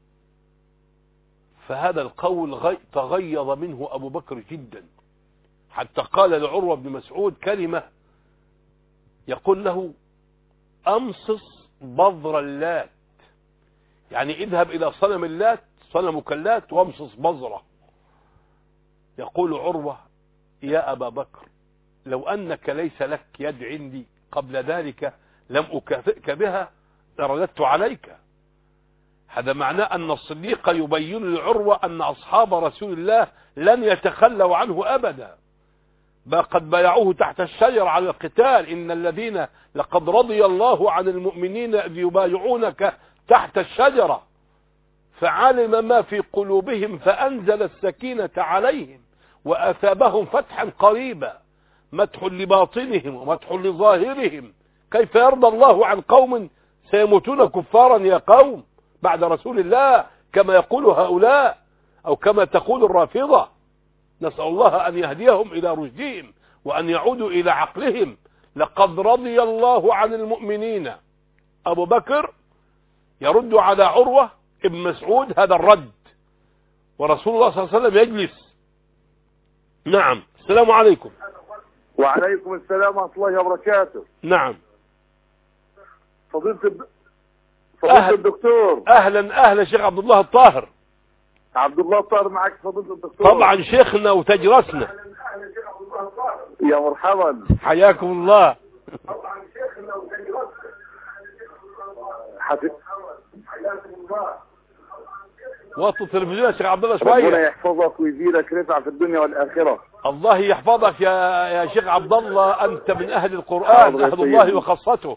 Speaker 1: فهذا القول غي... تغيظ منه أبو بكر جدا، حتى قال لعروة بن مسعود كلمة يقول له أمصص بذر اللات، يعني اذهب إلى صنم اللات صنمك اللات وامصص بذره. يقول عروة يا أبا بكر لو أنك ليس لك يد عندي قبل ذلك لم أكافئك بها لرددت عليك. هذا معناه أن الصديق يبين لعروة أن أصحاب رسول الله لن يتخلوا عنه أبدا، بل قد بايعوه تحت الشجر على القتال. إن الذين لقد رضي الله عن المؤمنين إذ يبايعونك تحت الشجرة فعلم ما في قلوبهم فأنزل السكينة عليهم وأثابهم فتحا قريبا. مدح لباطنهم ومدح لظاهرهم. كيف يرضى الله عن قوم سيموتون كفارا يا قوم بعد رسول الله كما يقول هؤلاء أو كما تقول الرافضة؟ نسأل الله أن يهديهم إلى رشدهم وأن يعودوا إلى عقلهم. لقد رضي الله عن المؤمنين. أبو بكر يرد على عروة ابن مسعود هذا الرد، ورسول الله صلى الله عليه وسلم يجلس. نعم. السلام عليكم.
Speaker 6: وعليكم السلام ورحمة الله وبركاته.
Speaker 1: نعم.
Speaker 6: فضيلة الد... فضيلة أهل... الدكتور.
Speaker 1: أهلا أهلا شيخ عبد الله الطاهر.
Speaker 6: عبد الله الطاهر معك فضيلة الدكتور.
Speaker 1: طبعا شيخنا وتجرسنا.
Speaker 6: يا مرحبا.
Speaker 1: حياكم الله.
Speaker 6: طبعا شيخنا وتجرسنا. حفظ. حياكم الله.
Speaker 1: وطوا التلفزيون يا شيخ عبد الله شويه.
Speaker 6: ربنا يحفظك ويزيدك رفعة في الدنيا والآخرة.
Speaker 1: الله يحفظك يا يا شيخ عبد الله، أنت من أهل القرآن، أهل الله وخاصته.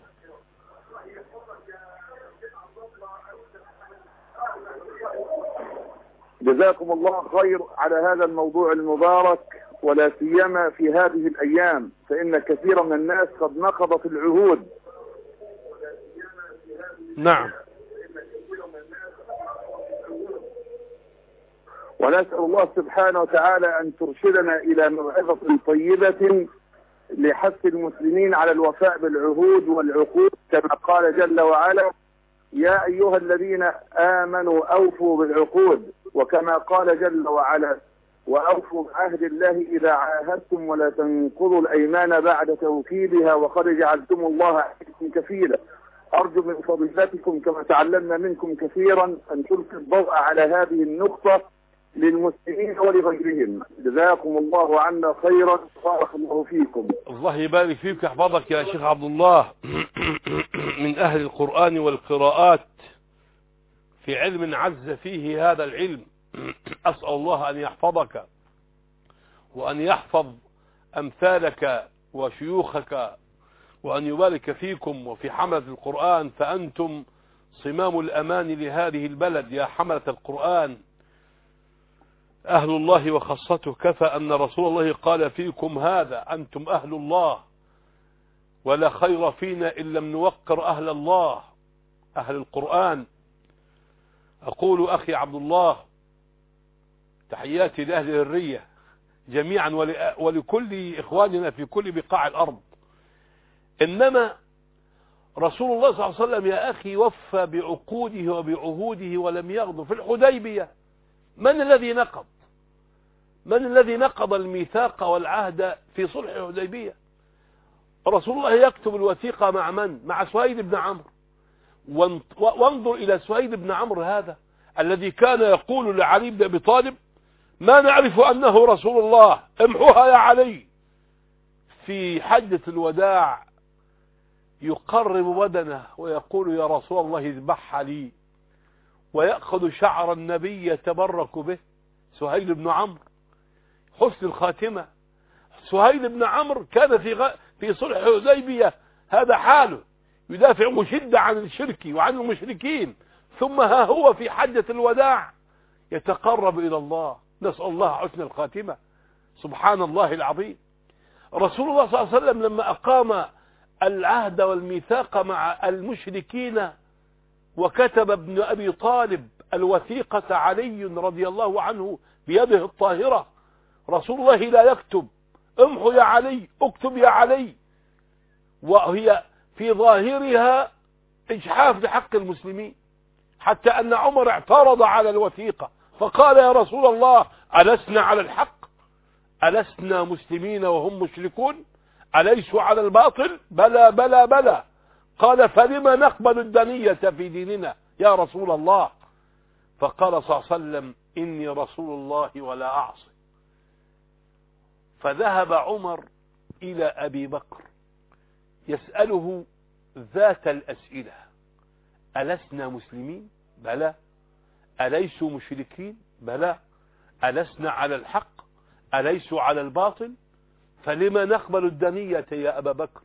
Speaker 6: جزاكم الله خير على هذا الموضوع المبارك، ولا سيما في هذه الأيام، فإن كثيرا من الناس قد نقضت العهود.
Speaker 1: نعم.
Speaker 6: ونسأل الله سبحانه وتعالى أن ترشدنا إلى موعظة طيبة لحث المسلمين على الوفاء بالعهود والعقود، كما قال جل وعلا يا أيها الذين آمنوا أوفوا بالعقود، وكما قال جل وعلا وأوفوا بعهد الله إذا عاهدتم ولا تنقضوا الأيمان بعد توكيدها وقد جعلتم الله عليكم كفيلا. أرجو من فضيلتكم كما تعلمنا منكم كثيرا أن تلقي الضوء على هذه النقطة للمسلمين ولغيرهم. جزاكم الله عنا خيرا، بارك الله فيكم.
Speaker 1: الله يبارك فيك يحفظك يا شيخ عبد الله. من أهل القرآن والقراءات في علم عز فيه هذا العلم. أسأل الله أن يحفظك وأن يحفظ أمثالك وشيوخك وأن يبارك فيكم وفي حملة القرآن، فأنتم صمام الأمان لهذه البلد يا حملة القرآن أهل الله وخاصته. كفى أن رسول الله قال فيكم هذا أنتم أهل الله، ولا خير فينا إن لم نوقر أهل الله أهل القرآن. أقول أخي عبد الله تحياتي لأهل الرية جميعا ولكل إخواننا في كل بقاع الأرض. إنما رسول الله صلى الله عليه وسلم يا أخي وفى بعقوده وبعهوده ولم يغضب. في الحديبية من الذي نقض؟ من الذي نقض الميثاق والعهد في صلح الحديبية؟ رسول الله يكتب الوثيقة مع من؟ مع سهيل بن عمرو. وانظر إلى سهيل بن عمرو هذا الذي كان يقول لعلي بن أبي طالب ما نعرف أنه رسول الله امحوها يا علي. في حجة الوداع يقرب بدنه ويقول يا رسول الله اذبحها لي، ويأخذ شعر النبي يتبرك به. سهيل بن عمرو حسن الخاتمة. سهيل بن عمرو كان في غ... في صلح الحديبية هذا حاله، يدافع بشدة عن الشرك وعن المشركين، ثم ها هو في حجة الوداع يتقرب إلى الله. نسأل الله حسن الخاتمة. سبحان الله العظيم. رسول الله صلى الله عليه وسلم لما أقام العهد والميثاق مع المشركين وكتب ابن أبي طالب الوثيقة علي رضي الله عنه بيده الطاهرة، رسول الله لا يكتب امحو يا علي اكتب يا علي، وهي في ظاهرها إجحاف لحق المسلمين، حتى أن عمر اعترض على الوثيقة فقال يا رسول الله ألسنا على الحق؟ ألسنا مسلمين وهم مشركون؟ أليسوا على الباطل؟ بلى بلى بلى. قال فلما نقبل الدنية في ديننا يا رسول الله؟ فقال صلى الله عليه وسلم إني رسول الله ولا أعصي. فذهب عمر إلى أبي بكر يسأله ذات الأسئلة: ألسنا مسلمين؟ بلى. أليسوا مشركين؟ بلى. ألسنا على الحق؟ أليسوا على الباطل؟ فلما نقبل الدنية يا أبا بكر؟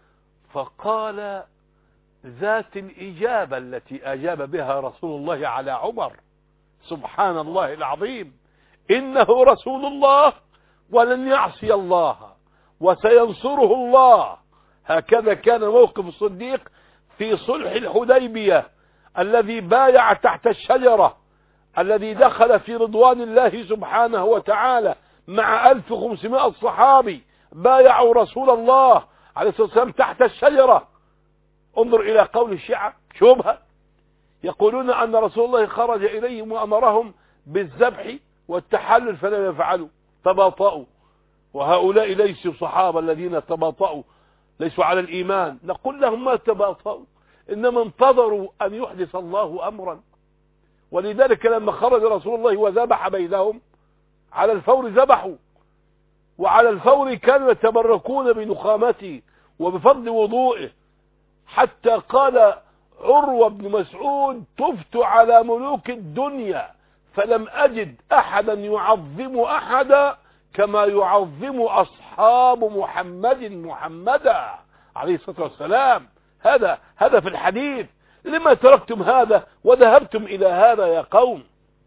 Speaker 1: فقال ذات الإجابة التي أجاب بها رسول الله على عمر: سبحان الله العظيم، إنه رسول الله ولن يعصي الله وسينصره الله. هكذا كان موقف الصديق في صلح الحديبية الذي بايع تحت الشجرة، الذي دخل في رضوان الله سبحانه وتعالى مع ألف وخمسمائة صحابي بايعوا رسول الله عليه الصلاة والسلام تحت الشجرة. انظر إلى قول الشيعة شبهة، يقولون أن رسول الله خرج إليهم وأمرهم بالذبح والتحلل فلم يفعلوا، تباطؤوا، وهؤلاء ليسوا صحابة الذين تباطؤوا، ليسوا على الإيمان. نقول لهم ما تباطؤوا، إنما انتظروا أن يحدث الله أمرا. ولذلك لما خرج رسول الله وذبح بينهم على الفور ذبحوا، وعلى الفور كانوا يتبركون بنخامته وبفضل وضوئه، حتى قال عروة بن مسعود: طفت على ملوك الدنيا فلم أجد أحدا يعظم أحدا كما يعظم أصحاب محمد محمدا عليه الصلاة والسلام. هذا هذا في الحديث. لما تركتم هذا وذهبتم إلى هذا يا قوم؟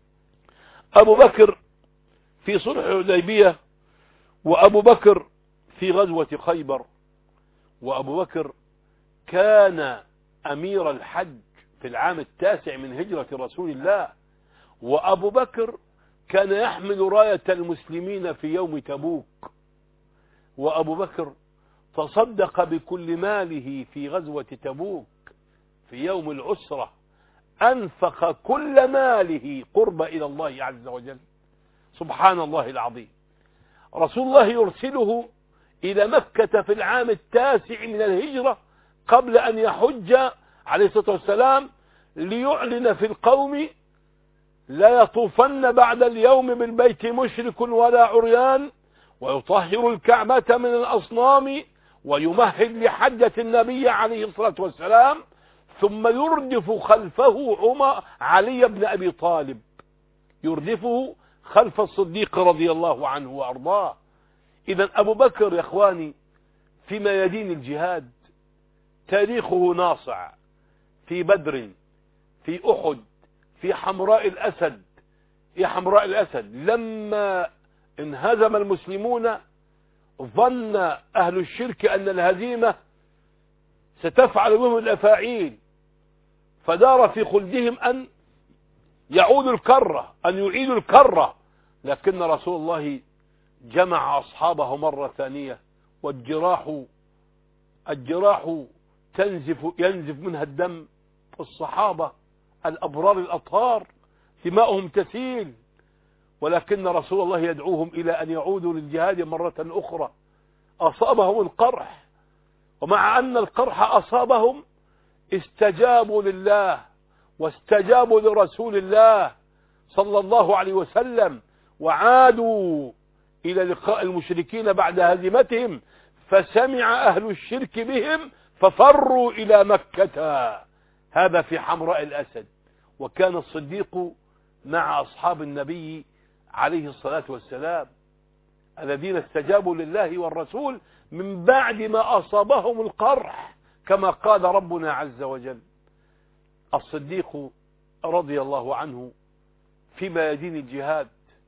Speaker 1: أبو بكر في صلح الحديبية، وأبو بكر في غزوة خيبر، وأبو بكر كان أمير الحج في العام التاسع من هجرة رسول الله، وأبو بكر كان يحمل راية المسلمين في يوم تبوك، وأبو بكر تصدق بكل ماله في غزوة تبوك في يوم العسرة، أنفق كل ماله قرب إلى الله عز وجل. سبحان الله العظيم. رسول الله يرسله إلى مكة في العام التاسع من الهجرة قبل أن يحج عليه الصلاة والسلام، ليعلن في القوم: لا يطوفن بعد اليوم بالبيت مشرك ولا عريان، ويطهر الكعبة من الأصنام، ويمهد لحجة النبي عليه الصلاة والسلام، ثم يردف خلفه عمر علي بن أبي طالب، يردفه خلف الصديق رضي الله عنه وأرضاه. إذن أبو بكر يا إخواني في ميادين الجهاد تاريخه ناصع، في بدر، في أحد، في حمراء الأسد. يا حمراء الأسد لما انهزم المسلمون ظن أهل الشرك أن الهزيمة ستفعل بهم الأفاعيل، فدار في خلدهم أن يعودوا الكرة، أن يعيدوا الكرة، لكن رسول الله جمع أصحابه مرة ثانية، والجراح الجراح تنزف ينزف منها الدم، الصحابة الأبرار الأطهار دماؤهم تسيل، ولكن رسول الله يدعوهم إلى أن يعودوا للجهاد مرة أخرى. أصابهم القرح، ومع أن القرح أصابهم استجابوا لله واستجابوا لرسول الله صلى الله عليه وسلم، وعادوا إلى لقاء المشركين بعد هزيمتهم، فسمع أهل الشرك بهم ففروا إلى مكة. هذا في حمراء الأسد. وكان الصديق مع أصحاب النبي عليه الصلاة والسلام الذين استجابوا لله والرسول من بعد ما أصابهم القرح، كما قال ربنا عز وجل. الصديق رضي الله عنه في ميادين الجهاد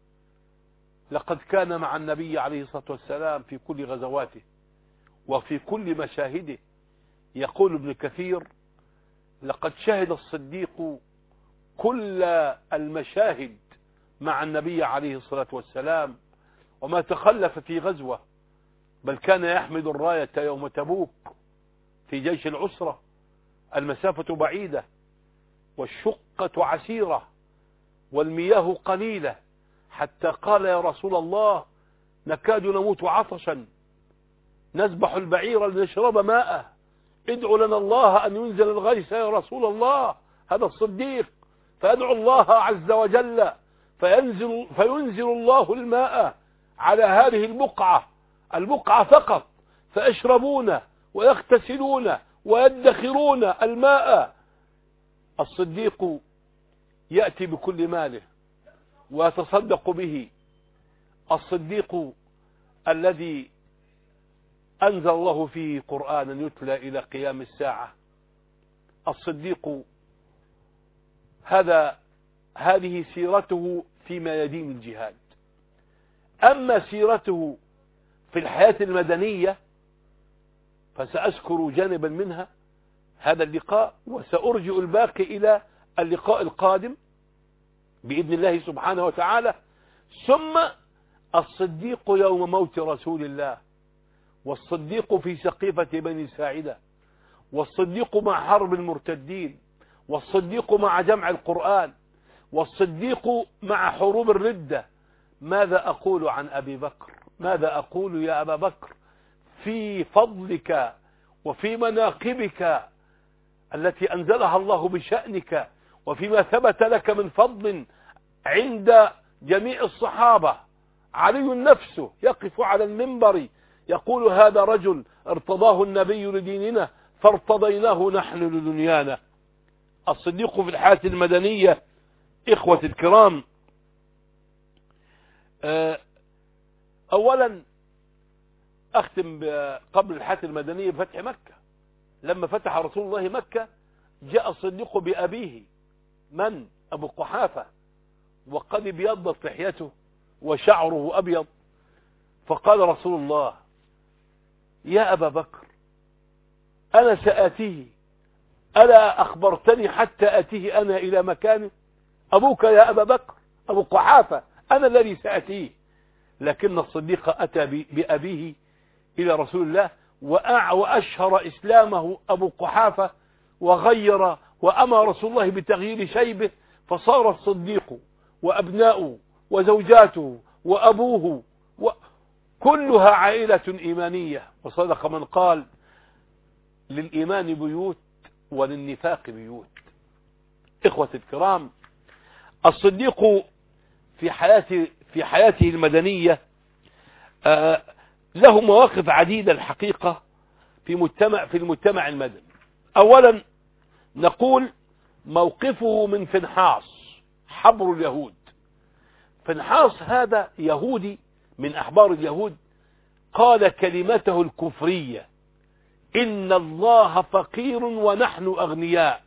Speaker 1: لقد كان مع النبي عليه الصلاة والسلام في كل غزواته وفي كل مشاهده. يقول ابن كثير: لقد شهد الصديق كل المشاهد مع النبي عليه الصلاة والسلام، وما تخلف في غزوة، بل كان يحمل الراية يوم تبوك في جيش العسرة المسافة بعيدة والشقة عسيرة والمياه قليلة، حتى قال يا رسول الله نكاد نموت عطشا نذبح البعير لنشرب ماءه، ادعو لنا الله أن ينزل الغيث يا رسول الله. هذا الصديق فيدعو الله عز وجل فينزل, فينزل الله الماء على هذه البقعة البقعة فقط، فيشربون ويغتسلون ويدخرون الماء. الصديق يأتي بكل ماله ويتصدق به، الصديق الذي أنزل الله فيه قرآنا يتلى إلى قيام الساعة، الصديق هذا هذه سيرته فيما يدين الجهاد. أما سيرته في الحياة المدنية فسأذكر جانبا منها هذا اللقاء، وسأرجع الباقي إلى اللقاء القادم بإذن الله سبحانه وتعالى. ثم الصديق يوم موت رسول الله، والصديق في سقيفة بني ساعدة، والصديق مع حرب المرتدين، والصديق مع جمع القرآن، والصديق مع حروب الردة. ماذا أقول عن أبي بكر؟ ماذا أقول يا أبا بكر في فضلك وفي مناقبك التي أنزلها الله بشأنك، وفيما ثبت لك من فضل عند جميع الصحابة. علي نفسه يقف على المنبر يقول هذا رجل ارتضاه النبي لديننا فارتضيناه نحن لدنيانا. الصديق في الحياة المدنية إخوة الكرام، أولا أختم قبل الحياة المدنية بفتح مكة. لما فتح رسول الله مكة جاء الصديق بأبيه من أبو قحافة، وقد ابيضت لحيته وشعره أبيض، فقال رسول الله يا أبا بكر أنا سآتيه، ألا أخبرتني حتى أتيه أنا إلى مكانه؟ أبوك يا أبا بكر أبو قحافة، أنا الذي سأتيه. لكن الصديق أتى بأبيه إلى رسول الله وأشهر إسلامه أبو قحافة، وغير وأمر رسول الله بتغيير شيبه، فصار الصديق وأبناؤه وزوجاته وأبوه كلها عائلة إيمانية. وصدق من قال للإيمان بيوت وللنفاق بيوت. إخوة الكرام، الصديق في حياته في حياته المدنية آه له مواقف عديدة الحقيقة في مجتمع في المجتمع المدني. أولا نقول موقفه من فنحاص حبر اليهود. فنحاص هذا يهودي من أحبار اليهود، قال كلمته الكفرية إن الله فقير ونحن أغنياء.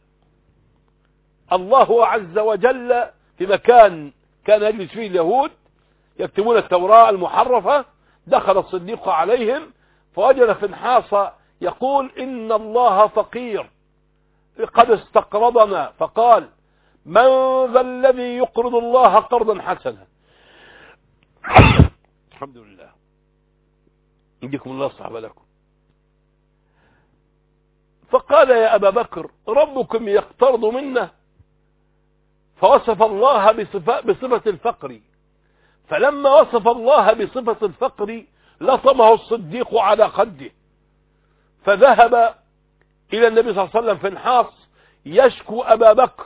Speaker 1: الله عز وجل في مكان كان يجلس فيه اليهود يكتبون التوراة المحرفة، دخل الصديق عليهم فوجد فنحاص يقول إن الله فقير قد استقرضنا، فقال من ذا الذي يقرض الله قرضا حسنا. الحمد لله يديكم الله الصحب لكم. فقال يا أبا بكر ربكم يقترض منا، فوصف الله بصفة, بصفة الفقر. فلما وصف الله بصفة الفقر لطمه الصديق على خده، فذهب إلى النبي صلى الله عليه وسلم فنحاص يشكو أبا بكر.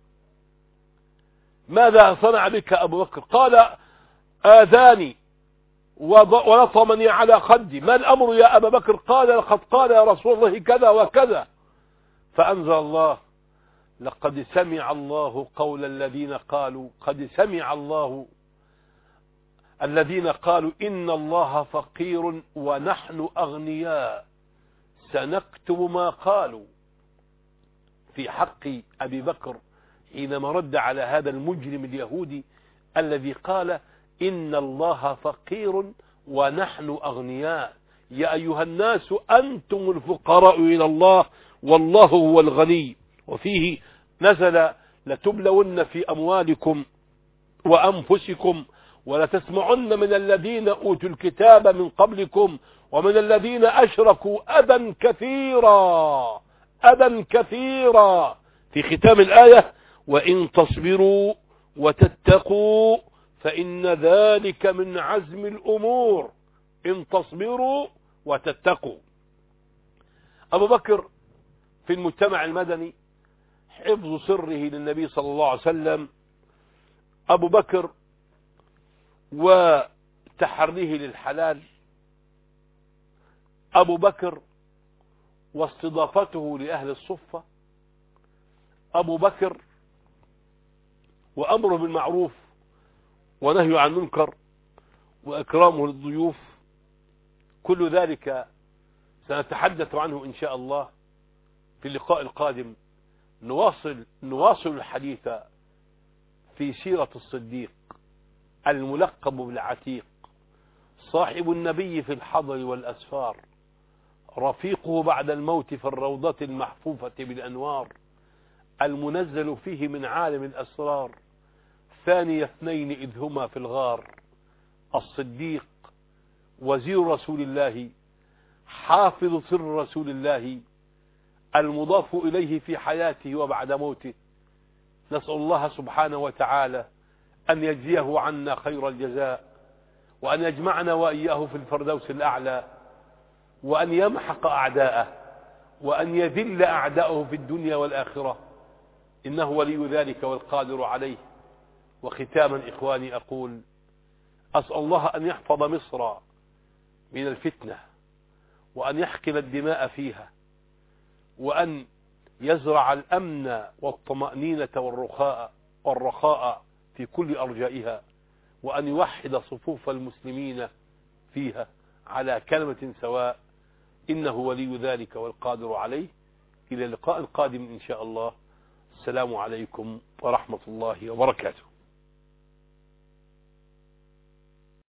Speaker 1: ماذا صنع بك أبو بكر؟ قال آذاني ولطمني على خدي. ما الأمر يا أبا بكر؟ قال لقد قال يا رسول الله كذا وكذا. فأنزل الله لقد سمع الله قول الذين قالوا قد سمع الله الذين قالوا إن الله فقير ونحن أغنياء سنكتب ما قالوا في حق أبي بكر حينما رد على هذا المجرم اليهودي الذي قال إن الله فقير ونحن أغنياء. يا أيها الناس أنتم الفقراء إلى الله والله هو الغني. وفيه نزل لتبلون في أموالكم وأنفسكم ولا تسمعن من الذين أوتوا الكتاب من قبلكم ومن الذين أشركوا أذى كثيرا أذى كثيرا في ختام الآية وإن تصبروا وتتقوا فإن ذلك من عزم الأمور. إن تصبروا وتتقوا. أبو بكر في المجتمع المدني حفظ سره للنبي صلى الله عليه وسلم، أبو بكر وتحريه للحلال، أبو بكر واستضافته لأهل الصفة، أبو بكر وأمره بالمعروف ونهيه عن المنكر وإكرامه للضيوف. كل ذلك سنتحدث عنه إن شاء الله في اللقاء القادم. نواصل نواصل الحديث في سيرة الصديق الملقب بالعتيق، صاحب النبي في الحضر والأسفار، رفيقه بعد الموت في الروضة المحفوفة بالأنوار، المنزل فيه من عالم الأسرار، ثاني اثنين إذ هما في الغار، الصديق وزير رسول الله، حافظ سر رسول الله، المضاف إليه في حياته وبعد موته. نسأل الله سبحانه وتعالى أن يجزيه عنا خير الجزاء، وأن يجمعنا وإياه في الفردوس الأعلى، وأن يمحق أعداءه، وأن يذل أعداءه في الدنيا والآخرة، إنه ولي ذلك والقادر عليه. وختاما إخواني أقول أسأل الله أن يحفظ مصر من الفتنة، وأن يحقن الدماء فيها، وأن يزرع الأمن والطمأنينة والرخاء والرخاء في كل أرجائها، وأن يوحد صفوف المسلمين فيها على كلمة سواء، إنه ولي ذلك والقادر عليه. إلى لقاء قادم إن شاء الله. السلام عليكم ورحمة الله وبركاته.